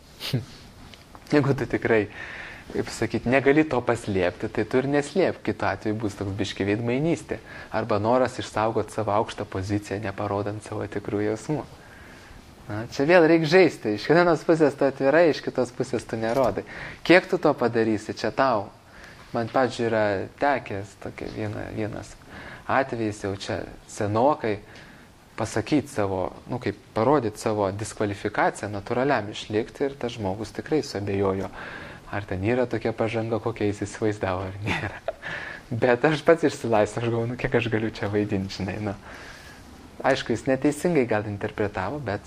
tikrai, kaip sakyti, negali to paslėpti, tai tu ir neslėp, kitu atveju bus toks biški veidmainystė. Arba noras išsaugoti savo aukštą poziciją, neparodant savo tikrų jausmų. Čia vėl reikia žaisti. Iš vienos pusės tu atvirai, iš kitos pusės tu nerodai. Kiek tu to padarysi, čia tau. Man, pavyzdžiui, yra tekęs tokia vienas atvejis jau čia senokai pasakyti savo, kaip parodyti savo diskvalifikaciją, natūraliam išlikti ir tas žmogus tikrai suabejojo, ar ten yra tokia pažanga, kokia jis įsivaizdavo, ar nėra. Bet aš pats išsilaisvau, aš galvoju, kiek aš galiu čia vaidinti, žinai. Aišku, jis neteisingai gal interpretavo, bet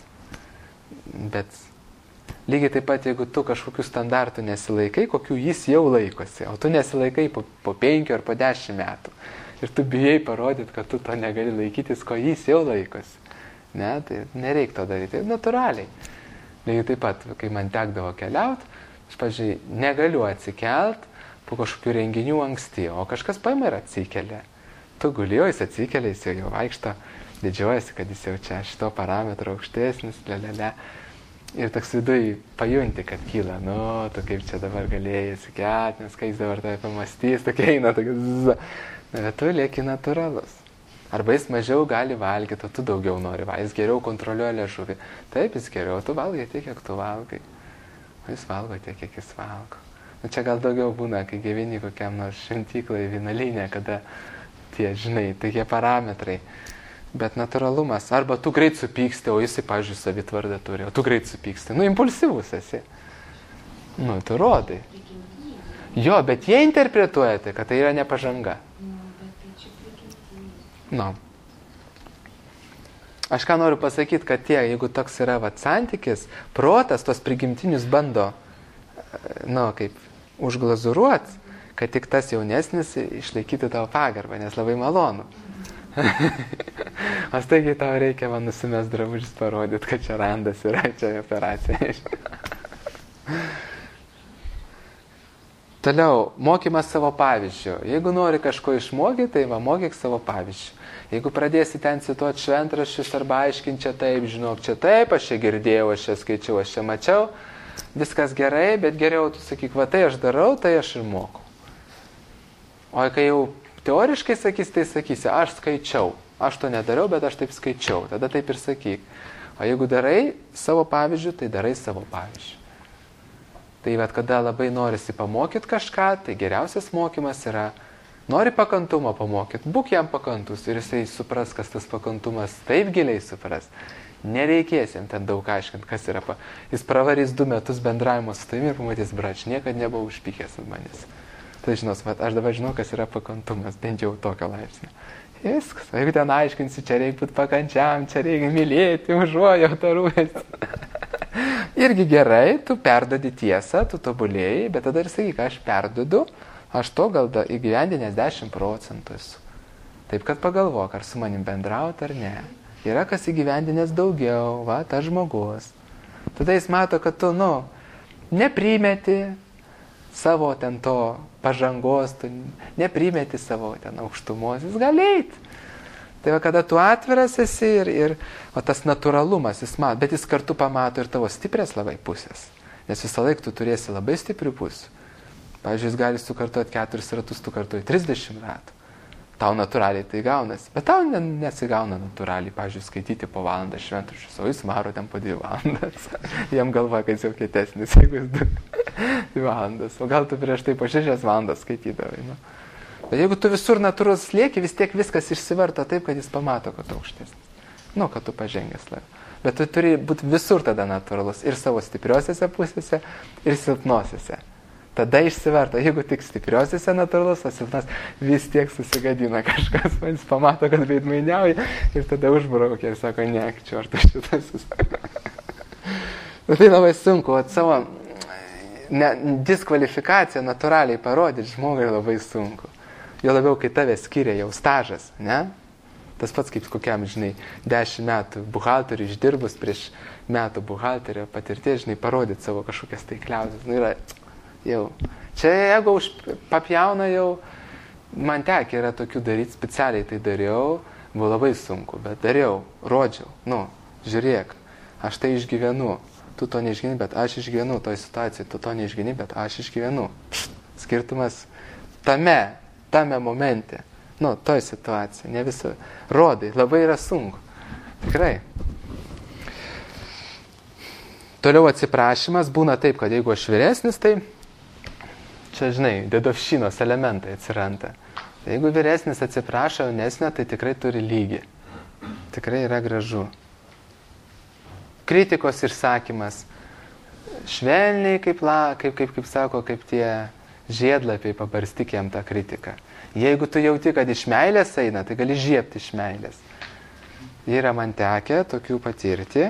lygiai taip pat, jeigu tu kažkokių standartų nesilaikai, kokių jis jau laikosi, o tu nesilaikai po 5 ar po 10 metų. Ir tu bijai parodyti, kad tu to negali laikytis, ko jis jau laikosi. Ne, tai nereik to daryti. Tai natūraliai. Lygiai taip pat, kai man tekdavo keliauti, aš, pavyzdžiui, negaliu atsikelt po kažkokių renginių anksti, o kažkas paima ir atsikelia. Tu gulėjo, jis atsikelia, jis jau vaikšto, didžiuojasi, kad jis jau čia šito parametro aukštesnis, lelele. Ir toks vidui pajunti, kad kyla, tu kaip čia dabar galėjai įsikelt, nes kai jis dabar tave pamastys, tokia eina, tokia zzz. Bet tu lieki natūralus. Arba jis mažiau gali valgyti, o tu daugiau nori valgyti, jis geriau kontroliuoja liežuvį. Taip, jis geriau, tu valgai tiek, kiek tu valgai. O jis valgo tiek, kiek jis valgo. Čia gal daugiau būna, kai gyveni kokiam nors šventyklai, vynalinė, kada tie, žinai, tokie parametrai. Bet natūralumas. Arba tu greit supyksti, o jisai, pavyzdžiui, savitvardą turi, o tu greit supyksti. Impulsyvus esi. Tu rodai. Jo, bet jie interpretuojate, kad tai yra nepažanga. Aš ką noriu pasakyti, kad jeigu toks yra santykis, protas tos prigimtinius bando, kaip užglazuruoti, kad tik tas jaunesnis išlaikytų tavo pagarbą, nes labai malonu. O staigiai tau reikia man nusimest drabužis parodyti, kad čia randas yra, čia operacija. Toliau, mokymas savo pavyzdžių. Jeigu nori kažko išmokyti, tai mokyk savo pavyzdžių. Jeigu pradėsi ten cituoti šventraščius arba aiškinti čia taip, žinok, čia taip, aš čia girdėjau, aš čia skaičiau, aš čia mačiau, viskas gerai, bet geriau tu sakyk, tai aš darau, tai aš ir mokau. O kai jau teoriškai tai sakysi, aš skaičiau, aš to nedariau, bet aš taip skaičiau, tada taip ir sakyk. O jeigu darai savo pavyzdžių, tai darai savo pavyzdžių. Tai kada labai norisi pamokyti kažką, tai geriausias mokymas yra, nori pakantumo pamokyti, būk jam pakantus ir jisai supras, kas tas pakantumas, taip giliai supras. Nereikės jam ten daug aiškinti, kas yra. Jis pravarys 2 metus bendravimo su tavimi ir pamatys, brač, niekad nebuvo užpykęs ant manęs. Tai žinos, aš dabar žinau, kas yra pakantumas, bent jau tokio laipsnio. Viskas, o jeigu ten aiškinsi, čia reikia būti pakančiam, čia reikia mylėti, užuojautą rūpestį. Irgi gerai, tu perdodi tiesą, tu tobulėjai, bet tada ir sakyk, aš perdodu, aš to gal įgyvendinęs 10% esu. Taip, kad pagalvok, ar su manim bendrauti ar ne. Yra kas įgyvendinęs daugiau, tas žmogus. Tada jis mato, kad tu, neprimeti savo ten to pažangos, tu neprimeti savo ten aukštumos, jis gali eiti. Tai kada tu atviras esi o tas natūralumas, jis mato, bet jis kartu pamato ir tavo stiprias labai pusės. Nes visą laiką tu turėsi labai stiprių pusių. Pavyzdžiui, jis gali sukartuoti 4 ratus, tu kartuoji 30 ratų. Tau natūraliai tai gaunasi. Bet tau nesigauna natūraliai, pavyzdžiui, skaityti po valandą šventraščius, o jis varo ten po 2 valandas. Jam galva, kad jis jau kietesnis, jeigu jis 2 valandas. O gal tu prieš tai po 6 valandas skaitydavai. Bet jeigu tu visur natūrus lieki, vis tiek viskas išsivarto taip, kad jis pamato, kad tu aukštesnis. Kad tu pažengęs labiau. Bet tu turi būti visur tada natūralus. Ir savo stipriosiose pusėse, ir silpnosiose. Tada išsiverto. Jeigu tik stipriosiose natūralus, o silpnas vis tiek susigadina kažkas. Jis pamato, kad veidmainiauja ir tada užbraukia ir sako, ne, čia ar tu šitasis. Tai labai sunku. Savo diskvalifikaciją natūraliai parodyti žmogui labai sunku. Jo labiau, kai tave skiria jau stažas, ne? Tas pats kaip kokiam, 10 metų buhalterių išdirbus prieš metų buhalterio patirties, parodyti savo kažkokias taikliausias. Yra jau. Čia jeigu papjauna jau, man tekia yra tokių daryti, specialiai tai dariau, buvo labai sunku, bet dariau, rodžiau, žiūrėk, aš tai išgyvenu, tu to neišgyveni, bet aš išgyvenu, toj situacijai, tu to neišgyveni, bet aš išgyvenu. Skirtumas tame momente, toj situacijai, ne visą rodai, labai yra sunku. Tikrai. Toliau atsiprašymas būna taip, kad jeigu aš vyresnis, tai čia, dedovščinos elementai atsiranda. Jeigu vyresnis atsiprašo jaunesnio, tai tikrai turi lygį. Tikrai yra gražu. Kritikos išsakymas. Švelniai, kaip sako, kaip tie žiedlapiai, pabarstyk jam tą kritiką. Jeigu tu jauti, kad iš meilės eina, tai gali žiebti iš meilės. Yra man tekę tokių patirti.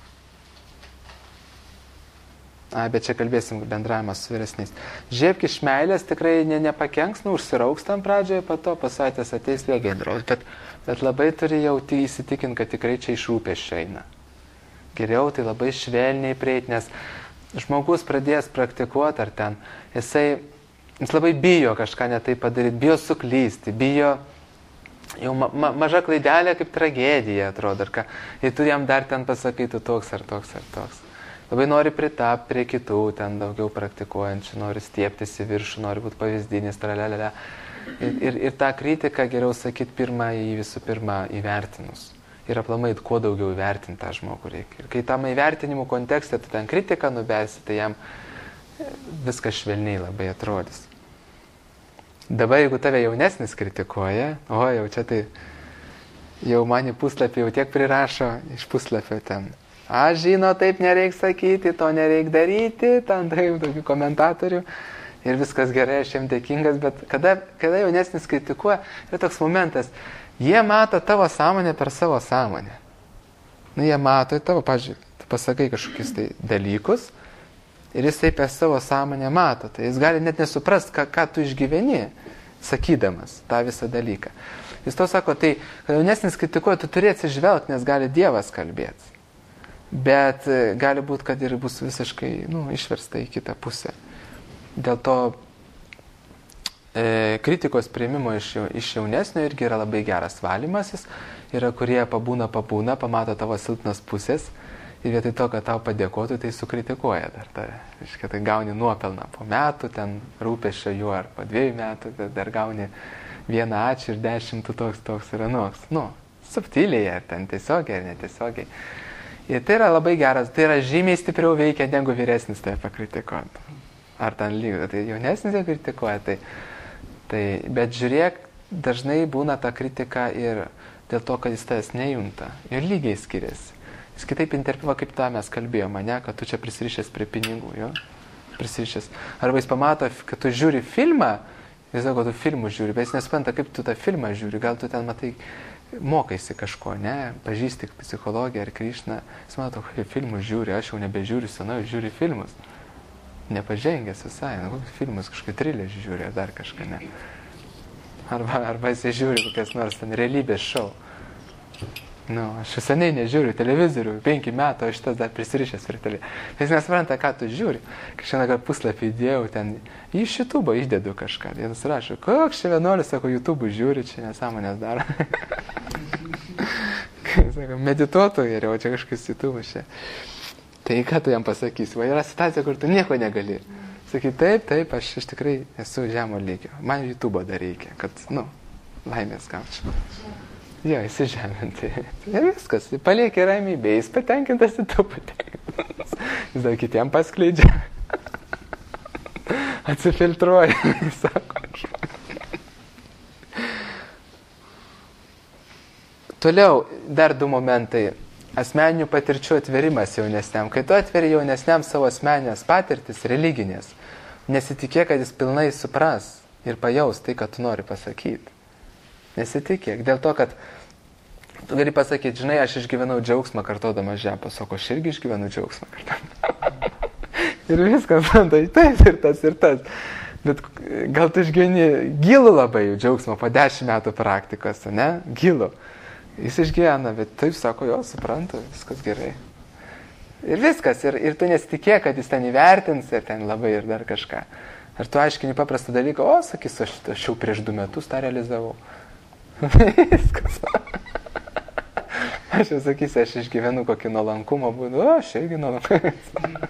Bet čia kalbėsim bendravimą su vyresniais. Žiebk iš meilės tikrai nepakenks, užsirauks tam pradžioje, po to pasaitės ateis vėl gendraus. Bet labai turi jauti įsitikinti, kad tikrai čia iš rūpesčio eina. Geriau tai labai švelniai prieiti, nes žmogus pradės praktikuoti ar ten, jis labai bijo kažką netai padaryti, bijo suklysti, bijo jau maža klaidelė kaip tragedija atrodo, ar ką. Ir tu jam dar ten pasakai, tu toks ar toks ar toks. Labai nori pritapti prie kitų, ten daugiau praktikuojančių, nori stieptis į viršų, nori būti pavyzdinis, tralelelė. Ir tą kritiką geriau sakyti visų pirma įvertinus. Ir aplamai kuo daugiau įvertinti tą žmogų reikia. Ir kai tam įvertinimų kontekste tu ten kritiką nubesi, tai jam viskas švelniai labai atrodys. Dabar jeigu tave jaunesnis kritikuoja, jau čia tai jau man į puslapį jau tiek prirašo iš puslapio ten. Aš žino, taip nereik sakyti, to nereik daryti, ten taip tokių komentatorių ir viskas gerai, aš jiems dėkingas, bet kada jaunesnis kritikuoja, yra toks momentas, jie mato tavo sąmonę per savo sąmonę. Jie mato tavo, pažiūrėjau, tu pasakai kažkokius tai dalykus ir jis taip per savo sąmonę mato, tai jis gali net nesuprast, ką tu išgyveni, sakydamas tą visą dalyką. Jis to sako, tai, kad jaunesnis kritikuoja, tu turi atsižvelgti, nes gali Dievas kalbėti. Bet gali būti, kad ir bus visiškai išversta į kitą pusę. Dėl to kritikos priėmimo iš jaunesnio irgi yra labai geras valymasis. Yra, kurie pabūna, pamato tavo silpnas pusės ir vietoj to, kad tau padėkotų, tai sukritikuoja dar tave. Reiškia, tai gauni nuopelną po metų, ten rūpesčio jų, ar po 2 metų, dar gauni 1 ačiū ir 10 toks ir anoks. Subtiliai, ar ten tiesiogiai, ar netiesiogiai. Ir tai yra labai geras, tai yra žymiai stipriau veikia, negu vyresnis tave pakritikuoja. Ar ten lygiai, tai jaunesnis jie kritikuoja, bet žiūrėk, dažnai būna ta kritika ir dėl to, kad jis tavęs nejunta. Ir lygiai skiriasi. Jis kitaip interpretuoja, kaip tą mes kalbėjome, kad tu čia prisirišęs prie pinigų, jo? Prisirišęs. Arba jis pamato, kad tu žiūri filmą, jis sako, tu filmų žiūri, bet jis nesupanta, kaip tu tą filmą žiūri, gal tu ten matai, mokaisi kažko, ne, pažįsti psichologiją ar Krišną, jis mato, filmus žiūri, aš jau nebežiūriu senai, žiūri filmus. Nepažengęs visai, filmus kažkokį trilerį žiūri, ar dar kažką, ne. Arba jis žiūri kokias nors ten realybės šou. Aš seniai nežiūriu televizorių, 5 metų, aš šitas dar prisirišęs prie televizorių. Jis nespranta, ką tu žiūri. Kažkada gal puslapį įdėjau, ten iš YouTube išdedu kažką. Jis rašo, koks čia vienuolis, sako, YouTube žiūri, čia nesąmonės daro. Sako, medituotų geriau, čia kažkas YouTube čia. Tai ką tu jam pasakysi? Va, yra situacija, kur tu nieko negali. Sakai, taip, aš tikrai esu žemo lygio. Man YouTube dar reikia, kad, laimės gaučiau. Jo, įsižeminti. Ir viskas, palieki ramybę, jis patenkintas ir tu patenkintas. Jis dar kitiem paskleidžia. Atsifiltruoja, sako. Toliau, dar 2 momentai. Asmeninių patirčių atverimas jaunesniam. Kai tu atveri jaunesniam savo asmeninės patirtis, religinės, nesitikėk, kad jis pilnai supras ir pajaus tai, ką tu nori pasakyti. Nesitikėk. Dėl to, kad tu gali pasakyti, žinai, aš išgyvenau džiaugsmą kartodamas žepą. Sako, aš irgi išgyvenu džiaugsmą kartodamas. Ir viskas, tai ir tas. Bet gal tu išgyveni gilų labai džiaugsmą po 10 metų praktikos, ne? Gilų. Jis išgyvena, bet taip sako, jo, suprantu, viskas gerai. Ir viskas. Ir tu nesitikėk, kad jis ten įvertins ir ten labai ir dar kažką. Ar tu aiškini paprastą dalyką, sakys, aš jau prieš 2 metus tą realizavau. Viskas. Aš jau sakysiu, aš išgyvenu kokį nuolankumo būdų, aš irgi nuolankumas.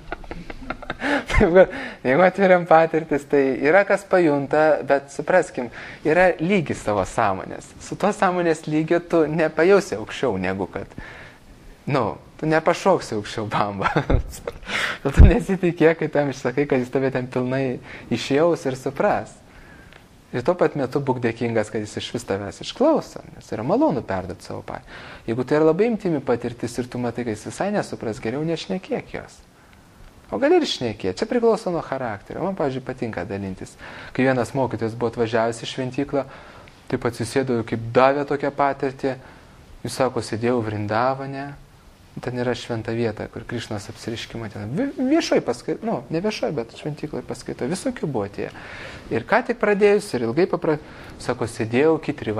Jeigu atveriam patirtis, tai yra kas pajunta, bet supraskim, yra lygis savo sąmonės. Su to sąmonės lygio tu nepajausi aukščiau negu kad, tu nepašoksi aukščiau bamba. Tu nesitikėk, kai tam išsakai, kad jis tave ten pilnai išjaus ir supras. Ir tuo pat metu būk dėkingas, kad jis iš vis tavęs išklauso, nes yra malonu perduoti savo patį. Jeigu tai yra labai intimi patirtis ir tu matai, kad jis visai nesupras, geriau nešnekėk jos. O gali ir šnekėti, čia priklauso nuo charakterio. Man, pavyzdžiui, patinka dalintis. Kai vienas mokytojas buvo atvažiavęs į šventyklą, taip atsisėdau, kaip davė tokią patirtį, jis sako, sėdėjau Vrindavane, ten yra šventa vieta, kur Krišnos apsiriškimo ten viešai paskaito, ne viešai, bet šventyklai paskaito, visokių buvo tie. Ir ką tik pradėjus, ir ilgai sako, sėdėjau, kitrį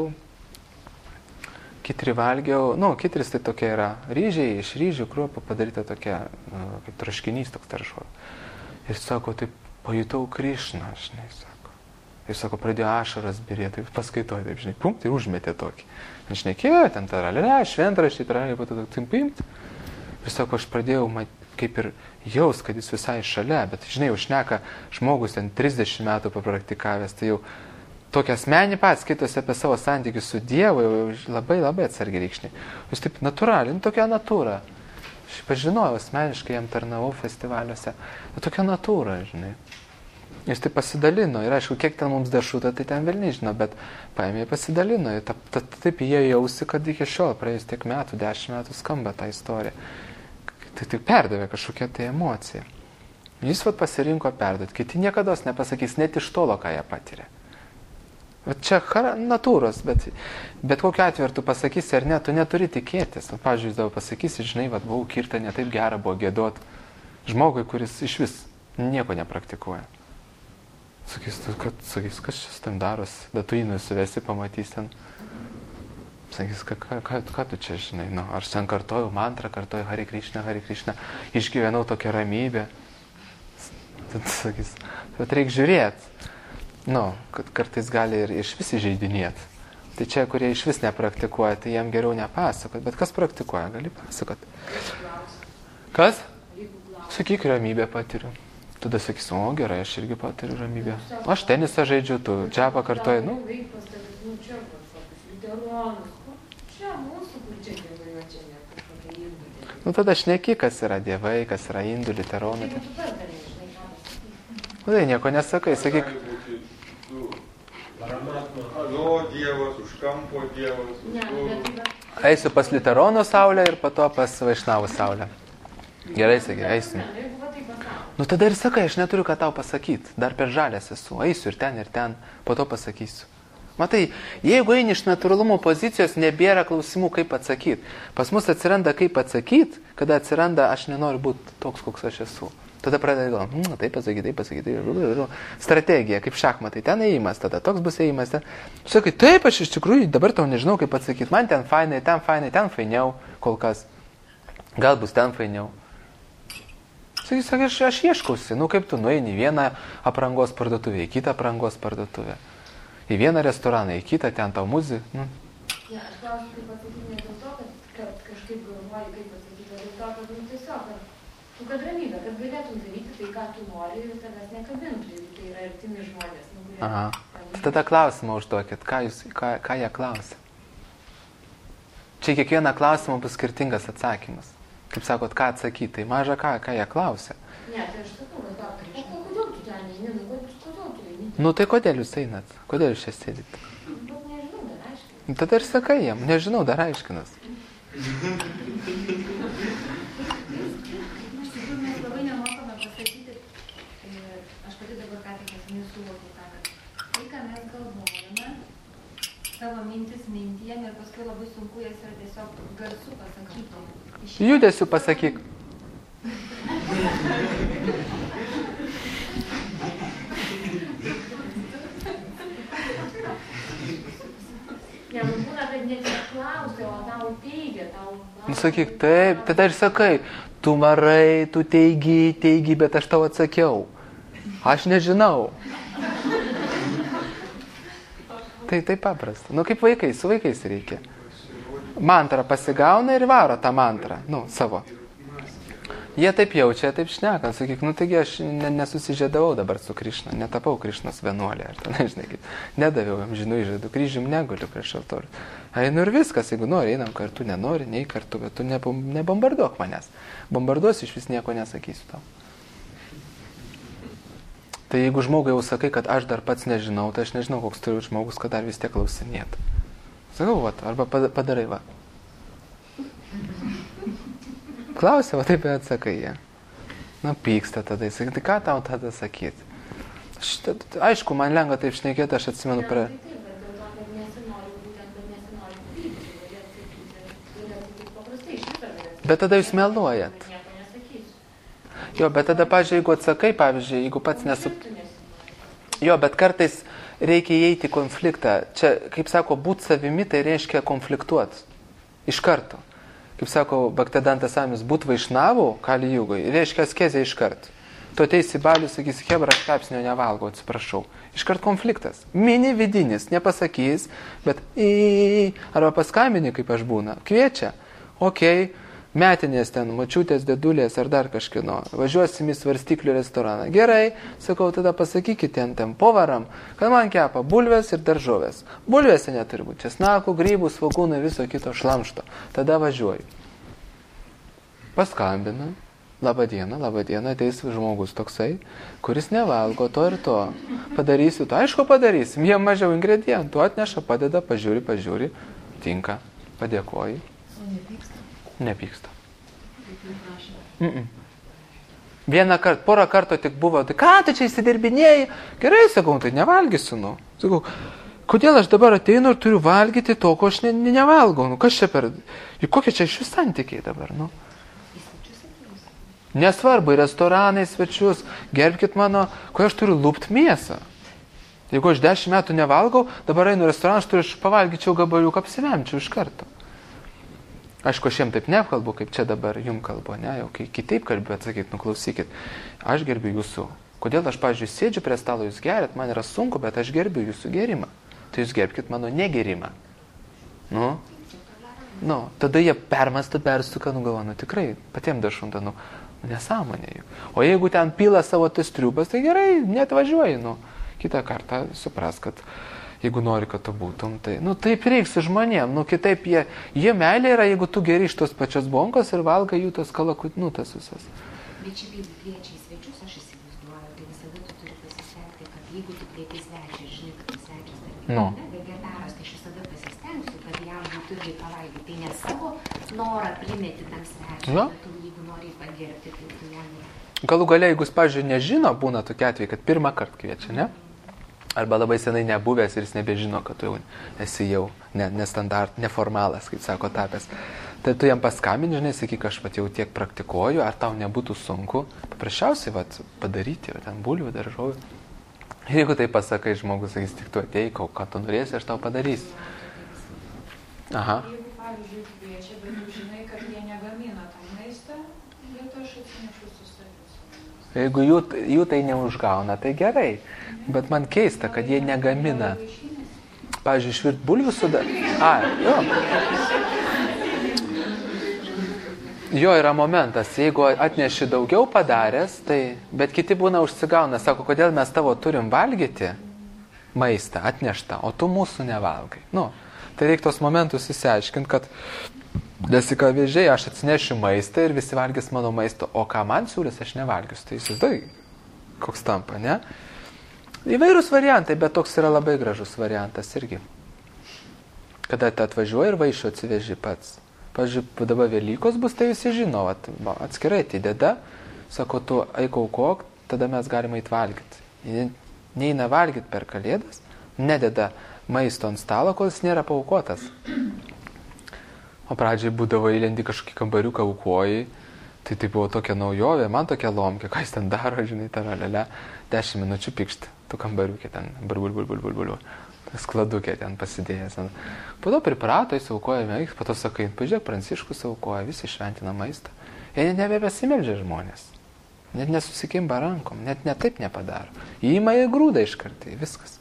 valgiau, kitris tai tokia yra ryžiai, iš ryžių kruopų padaryta tokia, kaip troškinys toks taršo. Ir sako, taip pajutau Krišną, žinai, sako. Ir sako, pradėjo ašaras birėti, paskaitoja, taip, žinai, punkt, ir užmetė tokį. Šnekėjo, ten šventraštį, taip imti. Ir sako, aš pradėjau kaip ir jaus, kad jis visai šalia, bet žinai, jau šneka žmogus ten 30 metų papraktikavęs, tai jau tokia asmenį pats skaitosi apie savo santykius su Dievu, jau labai atsargiai reikšniai. Jūs taip natūraliai, tokia natūra. Aš pažinojau asmeniškai, jam tarnavau festivaliuose. Tokia natūra, žinai. Jis taip pasidalino ir aišku, kiek ten mums dešuta, tai ten vėl nežino, bet paėmė pasidalino. Taip jie jausi, kad iki šiol praėjus tiek metų, 10 metų skamba ta istorija. Tai tik perdavė kažkokią tai emociją. Jis pasirinko perduoti, kiti niekada nepasakys net iš tolo, ką jie patiria. Čia natūros, bet kokiu atveju tu pasakysi ar ne, tu neturi tikėtis. Pavyzdžiui, jūs pasakysi, žinai, buvau kirta, ne taip gera buvo giedot žmogui, kuris iš vis nieko nepraktikuoja. Sakys, kas čia tam daros, bet tu jį nusivesi, pamatys ten. Sakys, ką tu čia žinai, aš ten kartoju mantrą, kartoju Hare Krishna, išgyvenau tokią ramybę. Tad sakys, bet reikia žiūrėti. Kad kartais gali ir iš vis įžeidinėti. Tai čia, kurie iš vis nepraktikuoja, tai jiem geriau nepasakot. Bet kas praktikuoja, gali pasakot. Kas? Sakyk, ramybę patiriu. Tada sakys, gerai, aš irgi patiriu ramybę. Aš tenisą žaidžiu, tu čia pakartoji, tada šneki, kas yra dievai, kas yra indų, liuteronai. Tai nieko nesakai, sakyk.
Dievas, už kampo Dievas.
Eisiu pas liuteronų saulę ir po to pas vaišnavų saulę. Gerai, sakai, eisiu. Tada ir sakai, aš neturiu ką tau pasakyti. Dar per žalės esu. Eisiu ir ten, po to pasakysiu. Matai, jeigu eini iš natūralumo pozicijos, nebėra klausimų, kaip atsakyti. Pas mus atsiranda kaip atsakyti, kada atsiranda, aš nenoriu būti toks, koks aš esu. Tada pradeda galvoti, taip pasakyti. Strategija, kaip šachmatai, ten ėjimas, tada toks bus ėjimas. Sakai, taip, aš iš tikrųjų dabar tau nežinau, kaip atsakyti. Man ten fainai, ten fainiau, kol kas. Gal bus ten fainiau. Sakai, aš ieškausi, kaip tu nueini į vieną aprangos parduotuvę, į kitą aprangos parduotuvę. Į vieną restoraną, į kitą, ten tau muzika.
Aš klausiu, kaip atsakyti ne dėl to, kad kažkaip galvoju, kaip atsakyti, dėl to, kad tiesiog, kad ramybė, kad galėtum daryti tai, ką tu nori ir tavęs nekabintų, jeigu tai yra artimi žmonės.
Tada klausimą užduokit, ką jie klausia. Čia kiekvieną klausimą bus skirtingas atsakymas. Kaip sakot, ką atsakyti, tai maža ką jie klausia.
Ne, tai aš sakau, kodėl tu ten eini, kodėl tu eini?
Tai kodėl jūs einat? Kodėl jūs čia sėdite?
Nežinau, dar aiškinas.
Tada ir sakai jam, nežinau, dar aiškinas.
Savo mintis mintiem ir paskui labai sunku jas yra tiesiog garsu pasakyti.
Judesiu pasakyk.
Būna, kad ne tik klausia, o tau teigia, tau...
Sakyk, taip, tada ir sakai, tu marai, tu teigi, bet aš tau atsakiau. Aš nežinau. Tai paprasta. Kaip vaikai, su vaikais reikia. Mantrą pasigauna ir varo tą mantrą, savo. Jie taip jaučia, taip šneka. Sakyk, taigi aš nesusižėdavau dabar su Krišna, netapau Krišnos vienuolė, ar ten, žinai, nedaviau jam žinų įžaidų, kryžium neguliu prieš altorių. Einu ir viskas, jeigu nori, einam kartu, nenori, nei kartu, bet tu nebombarduok manęs. Bombarduosi, iš vis nieko nesakysiu tau. Tai jeigu žmogui jau sakai, kad aš dar pats nežinau, tai aš nežinau, koks turi žmogus, kad dar vis tiek klausinėtų. Sakau, arba padarai, Klausia, taip ir atsakai jie. Pyksta tada, sakai, tai ką tau tada sakyti? Aišku, man lengva taip šnekėti, aš atsimenu prie... Bet tada jūs meluojat. Bet tada, jeigu atsakai, jeigu pats bet kartais reikia įeiti į konfliktą. Čia, kaip sako, būt savimi, tai reiškia konfliktuoti. Iš karto. Kaip sako, Bhaktivedantas Swamis, būt vaišnavų, Kali Jugoj, reiškia askezė iš karto. Tu ateisi į balių, sakysi, hebra, aš kapsnio nevalgau, atsiprašau. Iškart konfliktas. Mini vidinis, nepasakys, bet arba paskambini, kaip aš būna. Kviečia. Okei. metinės ten, močiutės, dėdulės ar dar kažkino, važiuosim į svarstyklių restoraną. Gerai, sakau, tada pasakykit ten povaram, kad man kepa bulvės ir daržovės. Bulvėse neturi būti česnakų, grybų, svogūnų ir viso kito šlamšto. Tada važiuoju. Paskambinu. Labadiena, ateis žmogus toksai, kuris nevalgo to ir to. Padarysiu to. Aišku, padarysim. Jie mažiau ingredientų atneša, padeda, pažiūri, tinka, padėkoji. Nepyksta. Porą kartų tik buvo, tai ką tu čia įsidirbinėjai? Gerai, sakau, tai nevalgysiu, nu. Sakau, kodėl aš dabar ateinu ir turiu valgyti to, ko aš nevalgau? Nu, kas čia per... Kokie čia iš vis santykiai dabar, nu? Nesvarbu, į restoranai, svečius, gerbkit mano, ko aš turiu lupt mėsą. Jeigu aš 10 metų nevalgau, dabar einu į restoraną, aš turiu pavalgyčiau gabaliuką, apsivemčiau iš karto. Aišku, aš jiem taip nekalbu, kaip čia dabar jum kalbu, ne, jau kai kitaip kalbėjau, atsakyt, nuklausykit, aš gerbiu jūsų. Kodėl aš, pavyzdžiui, sėdžiu prie stalo, jūs geriat, man yra sunku, bet aš gerbiu jūsų gerimą. Tai jūs gerbkit mano negerimą. Tada jie persuka, galvo, tikrai, patiem dašunta, nesąmonė jų. O jeigu ten pila savo tas triubas, tai gerai, net važiuoji, kitą kartą supras, kad jeigu nori, kad tu būtum, tai, taip reiks žmonėm, kitaip jie meilė yra, jeigu tu geri iš tos pačios bonkos ir valga jų tas kalakutnutas visas.
Bet čia kaip kviečia į svečius, aš įsivaizduoju, tai visada tu turi pasistengti, kad jeigu tu kvieti į svečią ir žinai, kad tas svečias vegetaras, tai aš visada pasistengsiu, kad jam būtų irgi pavalgyti. Tai ne savo norą primeti tam svečiui, bet tu jeigu nori pagerbti, tai tu jam...
Galų galia, jeigu jis, pavyzdžiui, nežino, būna tokie atvejai, kad pirmą kartą kviečia, ne? Arba labai senai nebuvęs ir jis nebežino, kad tu jau esi jau neformalas, kaip sako, tapęs. Tai tu jam paskambini, žinai, sakyk, aš jau tiek praktikuoju, ar tau nebūtų sunku paprasčiausiai padaryti, ten bulvių, daržovių. Ir jeigu tai pasakai, žmogus sakys, tik tu atėjai, ką tu norėsi, aš tau padarysiu. Aha.
Jeigu, pavyzdžiui, kviečia, bet tu žinai, kad jie negamina tą maistą, bet aš atsinešu su savimi.
Jeigu jų tai neužgauna, tai gerai. Bet man keista, kad jie negamina. Pavyzdžiui, švirt bulvių Jo yra momentas, jeigu atneši daugiau padaręs, tai, bet kiti būna užsigauna, sako, kodėl mes tavo turim valgyti maistą atneštą, o tu mūsų nevalgai. Tai reikia tos momentus įsiaiškinti, kad nesikavėžiai, aš atsinešiu maistą ir visi valgys mano maisto, o ką man siūlys, aš nevalgysiu. Tai įsivaizduoji, koks tampa, ne? Įvairūs variantai, bet toks yra labai gražus variantas irgi. Kada atvažiuoji ir vaišių atsiveži pats. Pavyzdžiui, dabar Velykos bus, tai visi žino, atskirai atideda, sako, tu eik aukok, tada mes galime eit valgyti. Neina valgyti per Kalėdas, nededa maisto ant stalo, kol jis nėra paukotas. O pradžiai būdavo įlendi kažkokį kambariuką aukojai, tai buvo tokia naujovė, man tokia lomkė, ką jis ten daro, žinai, 10 minučių pikšt, tu kambariukė ten, bulbul. Skladukė ten pasidėjęs. Po to priprato, jis aukoja mėgs, po to sakai, pažiūrėk, Pranciškus aukoja, visi šventina maistą. Jie nebepasimeldžia žmonės. Net nesusikimba rankom, net taip nepadaro. Įima į grūdą iš kartai, viskas.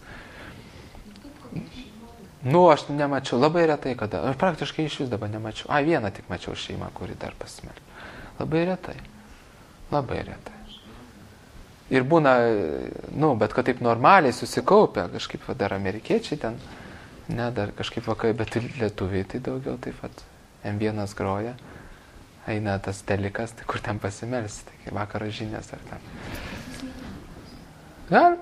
Aš nemačiau, labai retai kada. Aš praktiškai iš vis dabar nemačiau. Vieną tik mačiau šeimą, kuri dar pasimeldžia. Labai retai. Ir būna, bet kad taip normaliai susikaupia, kažkaip dar amerikiečiai ten, dar kažkaip vakai, bet lietuviai tai daugiau taip pat M1 groja, eina tas telikas, tai kur ten pasimelsi, tai vakaro žinias ar ten. Gal?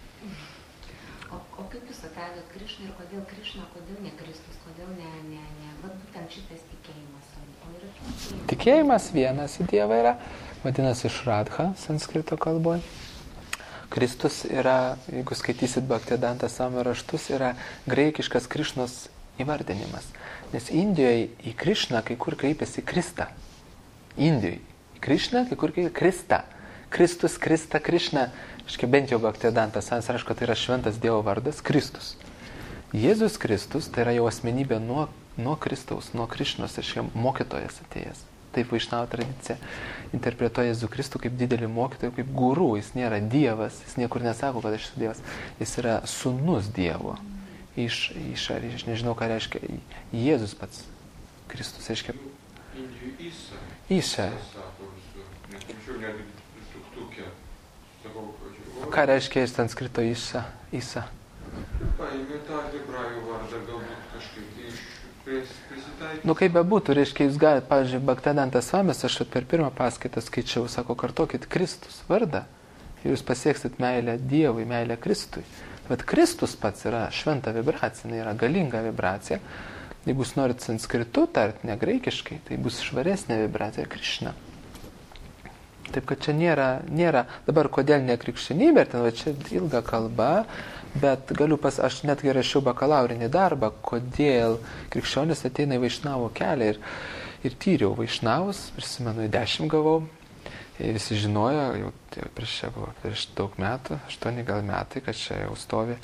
O kaip jūs atradot Krišną ir kodėl Krišna, kodėl ne Kristus, kodėl ne, būtent šitas tikėjimas?
Tikėjimas vienas į Dievą yra, vadinasi Šradha sanskrito kalboje. Kristus yra, jeigu skaitysit Bhaktivedanta Swami raštus, yra graikiškas Krišnos įvardinimas. Nes Indijoje į Krišną kai kur kreipiasi Krista. Indijoje į Krišną kai kur kreipiasi Krista. Kristus, Krista, Krišna. Bent jau Bhaktivedanta Swami rašo, kad tai yra šventas Dievo vardas Kristus. Jėzus Kristus tai yra jau asmenybė nuo Kristaus, nuo Krišnos, mokytojas atėjęs. Taip Vaišnava tradicija interpretuoja Jėzų Kristų kaip didelį mokytoją, kaip gurų. Jis nėra Dievas, jis niekur nesako, kad aš esu Dievas. Jis yra sūnus Dievo. Iš nežinau, ką reiškia Jėzus pats. Kristus reiškia
Indijų Isa.
Isa.
Sako visur. Nes anksčiau netgi tuktukė. Sakau,
Ką reiškia iš sanskrito Isa?
Paėmė tą hebrajų vardą, galbūt kažkaip prisitaikyti.
Nu, kaip bebūtų, reiškia, jūs galite, pavyzdžiui, Bhaktivedantas Svamis, aš per pirmą paskaitą skaičiau, sako, kartokit Kristus vardą ir jūs pasieksit meilę Dievui, meilę Kristui. Bet Kristus pats yra šventa vibracija, jinai yra galinga vibracija. Jeigu jūs norit sanskritu tart, ne graikiškai, tai bus švaresnė vibracija Krišna. Taip, kad čia nėra, dabar kodėl ne krikščionybė, ten va čia ilga kalba, bet aš netgi rašiau bakalaurinį darbą, kodėl krikščionis ateina į vaišnavo kelią ir tyriau vaišnavus, prisimenu, 10 gavau, visi žinojo, jau prieš daug metų, 8 gal metai, kad čia jau stovi.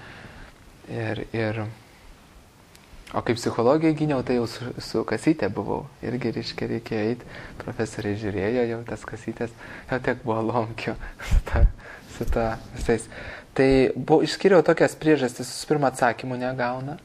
O kaip psichologijai gyniau, tai jau su kasytė buvau. Irgi reikėjo eiti, profesoriai žiūrėjo jau tas kasytės, jau tiek buvo lomkio su ta visais. Tai išskiriau tokias priežastis, visų pirma, atsakymų negauna.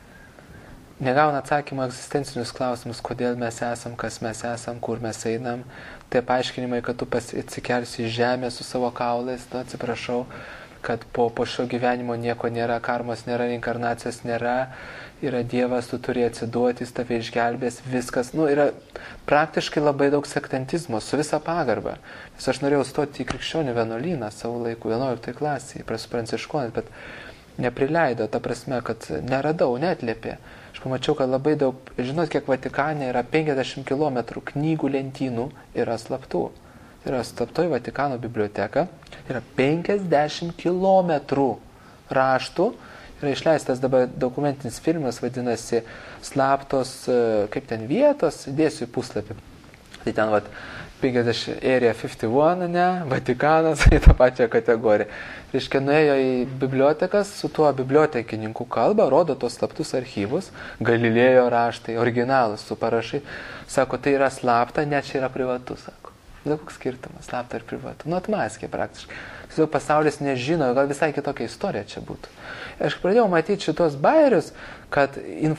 Negauna atsakymų egzistencinius klausimus, kodėl mes esam, kas mes esam, kur mes einam. Tai paaiškinimai, kad tu atsikelsi į žemę su savo kaulais, atsiprašau, kad po šio gyvenimo nieko nėra, karmos nėra, reinkarnacijos nėra. Yra Dievas, tu turi atsiduoti, jis tave išgelbės, viskas. Yra praktiškai labai daug sektantizmo, su visa pagarba. Nes aš norėjau stoti į krikščionių vienuolyną savo laiku, 11 klasėje, pranciškonis, bet neprileido, ta prasme, kad neradau, neatliepė. Aš pamačiau, kad labai daug, žinot, kiek Vatikane yra 50 km knygų lentynų, yra slaptų. Yra slaptoji Vatikano biblioteka, yra 50 km raštų. Yra išleistas dabar dokumentinis filmas, vadinasi Slaptos, kaip ten vietos, dėsiu į puslapį. Tai ten, 50, Area 51, Vatikanas, į tą pačią kategoriją. Reiškia, nuėjo į bibliotekas, su tuo bibliotekininkų kalba, rodo tos slaptus archyvus, Galilėjo raštai, originalus su parašai. Sako, tai yra slapta, net čia yra privatu, sako. Koks skirtumas, slapta ir privatu. Atmaskė praktiškai. Tiesiog pasaulis nežino, gal visai kitokia istorija čia būtų. Aš pradėjau matyti šitos bairius, kad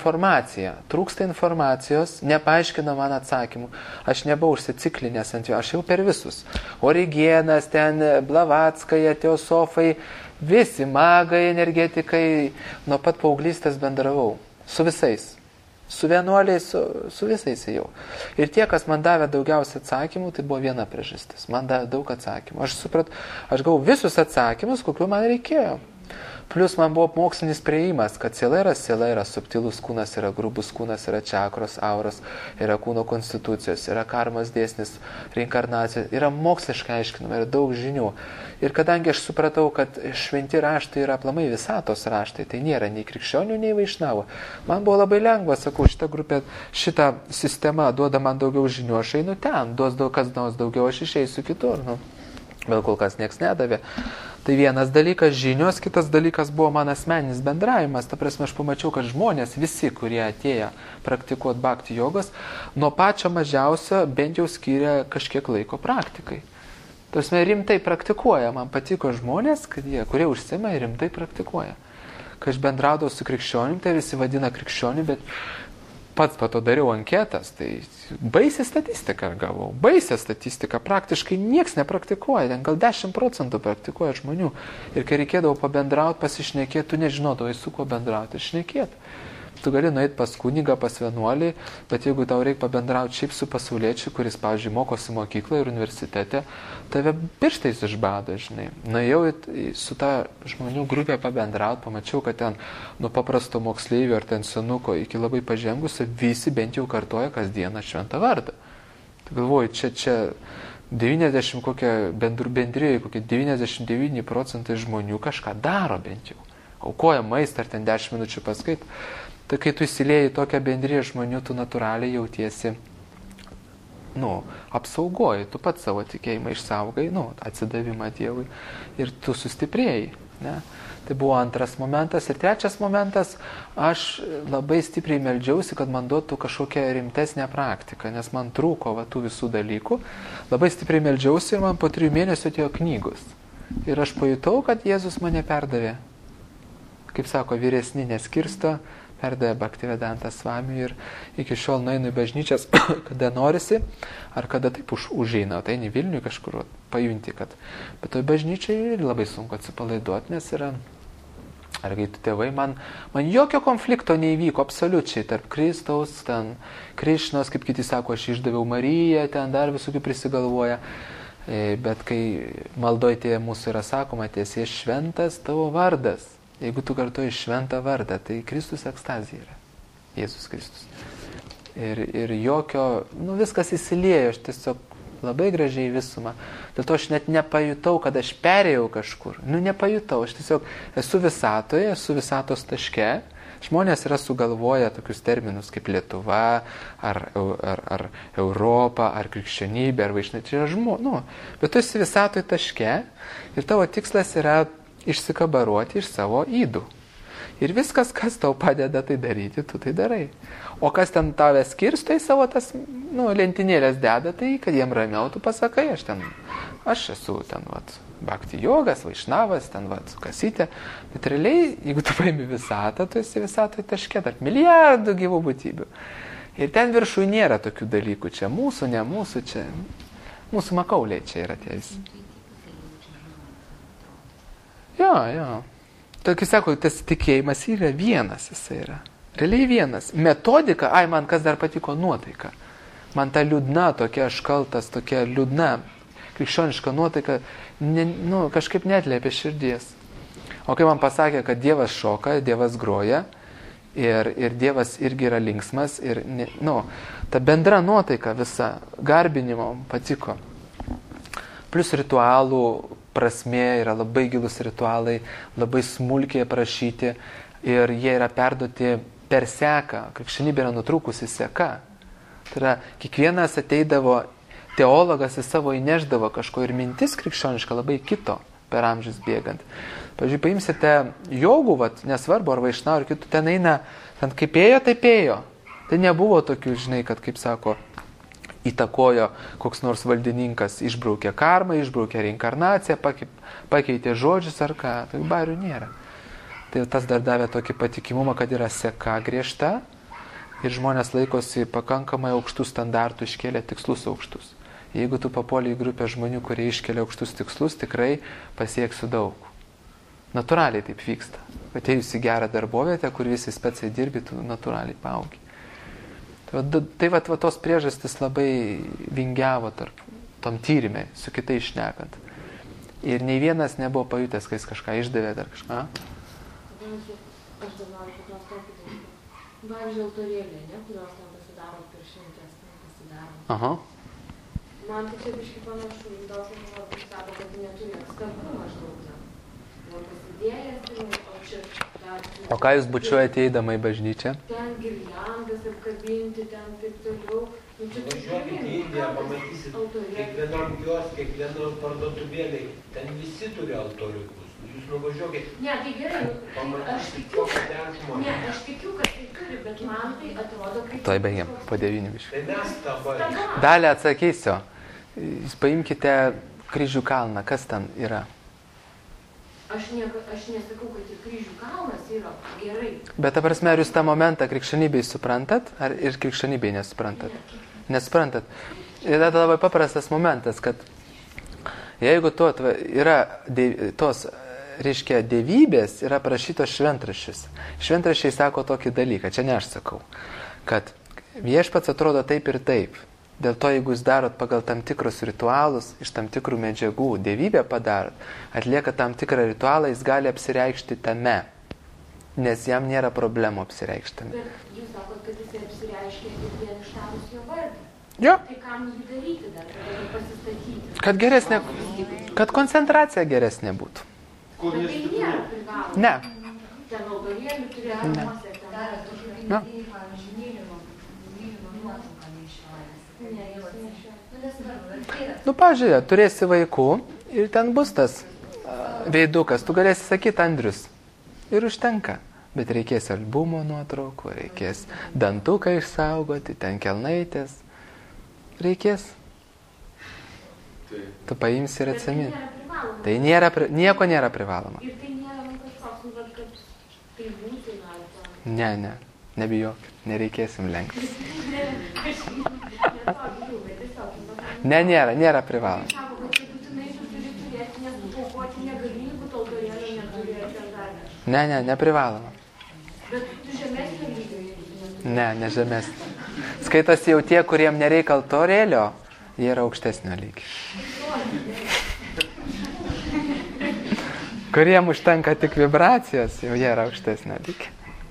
trūksta informacijos, nepaaiškina man atsakymų. Aš nebuvau užsiciklinęs ant jo, aš jau per visus. Origienas, ten Blavatskaja, Teosofai, visi magai, energetikai, nuo pat paauglystės bendravau. Su visais. Su vienuoliais, su visais jau. Ir tie, kas man davė daugiausia atsakymų, tai buvo viena priežastis. Man davė daug atsakymų. Aš gavau visus atsakymus, kokių man reikėjo. Plus man buvo mokslinis priėjimas, kad siela yra subtilus kūnas, yra grubus kūnas, yra čakros, auros, yra kūno konstitucijos, yra karmos dėsnis, reinkarnacija, yra moksliškai aiškinama, yra daug žinių. Ir kadangi aš supratau, kad šventi raštai yra aplamai visatos raštai, tai nėra nei krikščionių, nei vaišnavų. Man buvo labai lengva, sakau, šita sistema duoda man daugiau žinių, aš einu ten, kas nors daugiau, aš išeisiu kitur. Vėl kol kas nieks nedavė. Tai vienas dalykas žinios, kitas dalykas buvo man asmeninis bendravimas. Ta prasme, aš pamačiau, kad žmonės, visi, kurie atėjo praktikuoti bhakti jogos, nuo pačio mažiausio bent jau skyrė kažkiek laiko praktikai. Ta prasme, rimtai praktikuoja. Man patiko žmonės, kurie užsiima ir rimtai praktikuoja. Kai aš bendraudavau su krikščionim, tai visi vadina krikščionim, bet pats po to dariau anketas, tai baisę statistiką gavau. Baisę statistiką praktiškai nieks nepraktikuoja, ten gal 10% praktikuoja žmonių. Ir kai reikėdavo pabendrauti, pasišnekėti, tu nežinodavai su kuo bendrauti ir šnekėti. Tu gali nueiti pas kunigą, pas vienuolį, bet jeigu tau reikia pabendrauti šiaip su pasauliečiu, kuris, pavyzdžiui, mokosi mokykloje ir universitete, tave pirštais išbado, žinai. Nuėjau su ta žmonių grupė pabendrauti, pamačiau, kad ten nuo paprasto moksleivio ar ten senuko iki labai pažengusio visi bent jau kartoja kasdieną šventą vardą. Tai galvoju, čia 90 kokie bendrėjai, kokie 99% žmonių kažką daro bent jau. Aukoja maistą ar ten 10 minučių paskait. Tai kai tu įsilieji tokią bendriją žmonių, tu natūraliai jautiesi, apsaugoji, tu pats savo tikėjimą išsaugai, atsidavimą Dievui ir tu sustiprėjai. Ne? Tai buvo antras momentas. Ir trečias momentas, aš labai stipriai meldžiausi, kad man duotų kažkokią rimtesnę praktiką, nes man trūko tų visų dalykų. Labai stipriai meldžiausi ir man po 3 mėnesių atėjo knygos. Ir aš pajutau, kad Jėzus mane perdavė. Kaip sako, vyresni neskirsto, perdavė Bhaktivedanta Swami ir iki šiol nueinu į bažnyčias, kada norisi, ar kada taip užeina, tai ne Vilniui kažkur pajunti, kad. Bet toj bažnyčiai labai sunku atsipalaiduoti, nes yra, ar kai tu tėvai, man jokio konflikto neįvyko, absoliučiai, tarp Kristaus, ten Krišnos, kaip kiti sako, aš išdaviau Mariją, ten dar visokių prisigalvoja. Bet kai maldoj tie mūsų yra sakoma, tiesie šventas tavo vardas. Jeigu tu kartuoji šventą vardą, tai Kristus ekstazija yra. Jėzus Kristus. Ir jokio, viskas įsiliejo, aš tiesiog labai gražiai visumą. Dėl to aš net nepajutau, kad aš perėjau kažkur. Nepajutau, aš tiesiog esu visatoje, esu visatos taške. Žmonės yra sugalvoję tokius terminus kaip Lietuva, ar Europa, ar krikščionybė, ar vaišnai. Tai yra bet tu esi visatoje taške ir tavo tikslas yra išsikabaruoti iš savo ydų. Ir viskas, kas tau padeda tai daryti, tu tai darai. O kas ten tavęs skirs, tai savo tas lentynėlės deda, tai kad jiem ramiau tu pasakai, aš esu ten, Bhakti jogas, vaišnavas, ten, su kasytė. Bet realiai, jeigu tu paimi visatą, tu esi visatoje taške tarp milijardų gyvų būtybių. Ir ten viršui nėra tokių dalykų, čia mūsų, ne mūsų, čia mūsų makauliai čia yra tie visi. Jo. Tokį sako, tas tikėjimas yra vienas, jisai yra. Realiai vienas. Metodika, man kas dar patiko, nuotaika. Man ta liūdna, tokia aš kaltas, tokia liūdna, krikščioniška nuotaika, kažkaip neatliepia širdies. O kai man pasakė, kad Dievas šoka, Dievas groja ir Dievas irgi yra linksmas ir, ta bendra nuotaika visa, garbinimo patiko. Plus ritualų prasmė yra labai gilus ritualai, labai smulkiai aprašyti ir jie yra perduoti per seką. Krikščionybė yra nutrūkusi seka. Tai yra, kiekvienas ateidavo, teologas į savo įneždavo kažko ir mintis krikščioniška labai kito per amžius bėgant. Pavyzdžiui, paimsite jogų, nesvarbu ar vaišnau ar kitų, ten eina, ten kaip ėjo, taip ėjo. Tai nebuvo tokių, kad, kaip sako, įtakojo koks nors valdininkas, išbraukė karmą, išbraukė reinkarnaciją, pakeitė žodžius ar ką. Tai barių nėra. Tai tas dar davė tokį patikimumą, kad yra seka griežta ir žmonės laikosi pakankamai aukštų standartų, iškėlė tikslus aukštus. Jeigu tu papuoli į grupę žmonių, kurie iškelia aukštus tikslus, tikrai pasieksiu daug. Natūraliai taip vyksta. Atėjus į gerą darbovietę, kur visi specai dirbi, tu natūraliai paaugi. Tai tos priežastis labai vingiavo tarp tom tyrimai, su kitais šnekant. Ir nei vienas nebuvo pajutęs, kai jis kažką išdavė dar kažką.
Aš dar noriu paklausti tokį dalyką. Pavyzdžiui, autorėlė, kurios ten pasidaro per šventės, pasidaro.
Aha.
Man tai čia biškai panašu, daug žmonės sako, kad neturi atstabų maždaug ten. Buvo pasidėjęs, o čia...
O ką jūs bučiuojate eidama į bažnyčią?
Ten girliandas apkabinti, ten taip toliau.
Važiuokit į Indiją, pamatysit, kiekvienam kiosке, kiekvienom parduotuvėliai, ten visi turi altoriukus. Jūs nuvažiuokit.
Ne, tai gerai, aš tikiu, kad tai turi, bet man tai atrodo, kaip...
Tuoj baigiam, po 9 biškų.
Tai mes dabar.
Dalį atsakysiu. Jūs paimkite Kryžių kalną, kas ten yra?
Aš nesakau, kad ir Kryžių kalnas yra gerai.
Bet, ta prasme, ar jūs tą momentą krikščionybėje suprantat, ar ir krikščionybėje nesuprantat? Nesuprantat. Yra labai paprastas momentas, kad jeigu yra tos, reiškia, dievybės, yra prašytos šventraščius. Šventraščiai sako tokį dalyką, čia ne aš sakau, kad viešpats atrodo taip ir taip. Dėl to, jeigu jūs darot pagal tam tikrus ritualus, iš tam tikrų medžiagų, dievybę padarot, atlieka tam tikrą ritualą, jis gali apsireikšti tame, nes jam nėra problemų apsireikšti tame.
Bet jūs sakot, kad jis apsireiškia ir vien ištarus jo vardą.
Jo.
Tai kam jį daryti dar, kad
pasistatyti? Kad koncentracija geresnė būtų.
Bet tai nėra privaloma.
Ne.
Ten autorėlių turi armuose, ten dar tokių
Ne. Pažiūrė, turėsi vaikų ir ten bus tas veidukas, tu galėsi sakyti Andrius. Ir užtenka. Bet reikės albumo nuotraukų, reikės dantuką išsaugoti, ten kelnaitės. Reikės. Tu paimsi ir atsimini. Tai nieko nėra privaloma.
Ir tai nėra kažkoks, kad tai būtina.
Ne. Nebijokit, nereikėsim lenktis. Ne, nėra privaloma.
Sako, kad čia būtinai tu turi turėti, nes aukoti negali, jeigu tautorėlio neturėti ar dar.
Ne, neprivaloma.
Bet tu žemesnio lygio, jeigu tu neturi.
Ne žemesnė. Skaitosi jau tie, kuriem nereikia altorėlio, jie yra aukštesnio lygio. Kuriem užtenka tik vibracijos, jau jie yra aukštesnio lygio.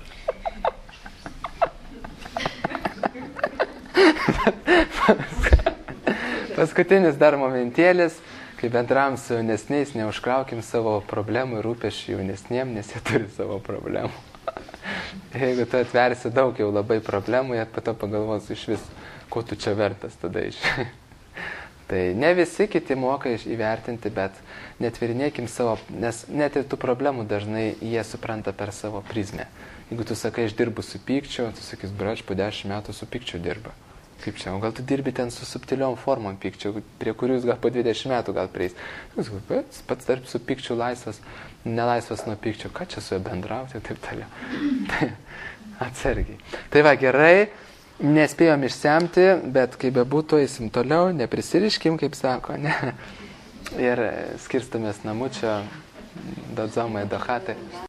Paskutinis dar momentėlis, kai bendram su jaunesniais, neužkraukim savo problemų ir rūpesčių jaunesniem, nes jie turi savo problemų. Jeigu tu atversi daug jau labai problemų, jie po to pagalvos iš vis, ko tu čia vertas tada iš. Tai ne visi kiti moka įvertinti, bet netvirinėkim savo, nes net ir tų problemų dažnai jie supranta per savo prizmę. Jeigu tu sakai, aš dirbu su pykčiu, tu sakys, brač, po 10 metų su pykčiu dirba. Kaip čia, o gal tu dirbi ten su subtiliom formom pykčio, prie kurių jūs gal po 20 metų gal prieis. Pats tarp su pykčiu laisvas, nelaisvas nuo pykčio, ką čia su juo bendrauti ir taip toliau. Atsargiai. Tai va, gerai, nespėjom išsemti, bet kaip bebūtų, eisim toliau, neprisiriškim, kaip sako, ne? Ir skirstamės namučio, dadzomai dahatai.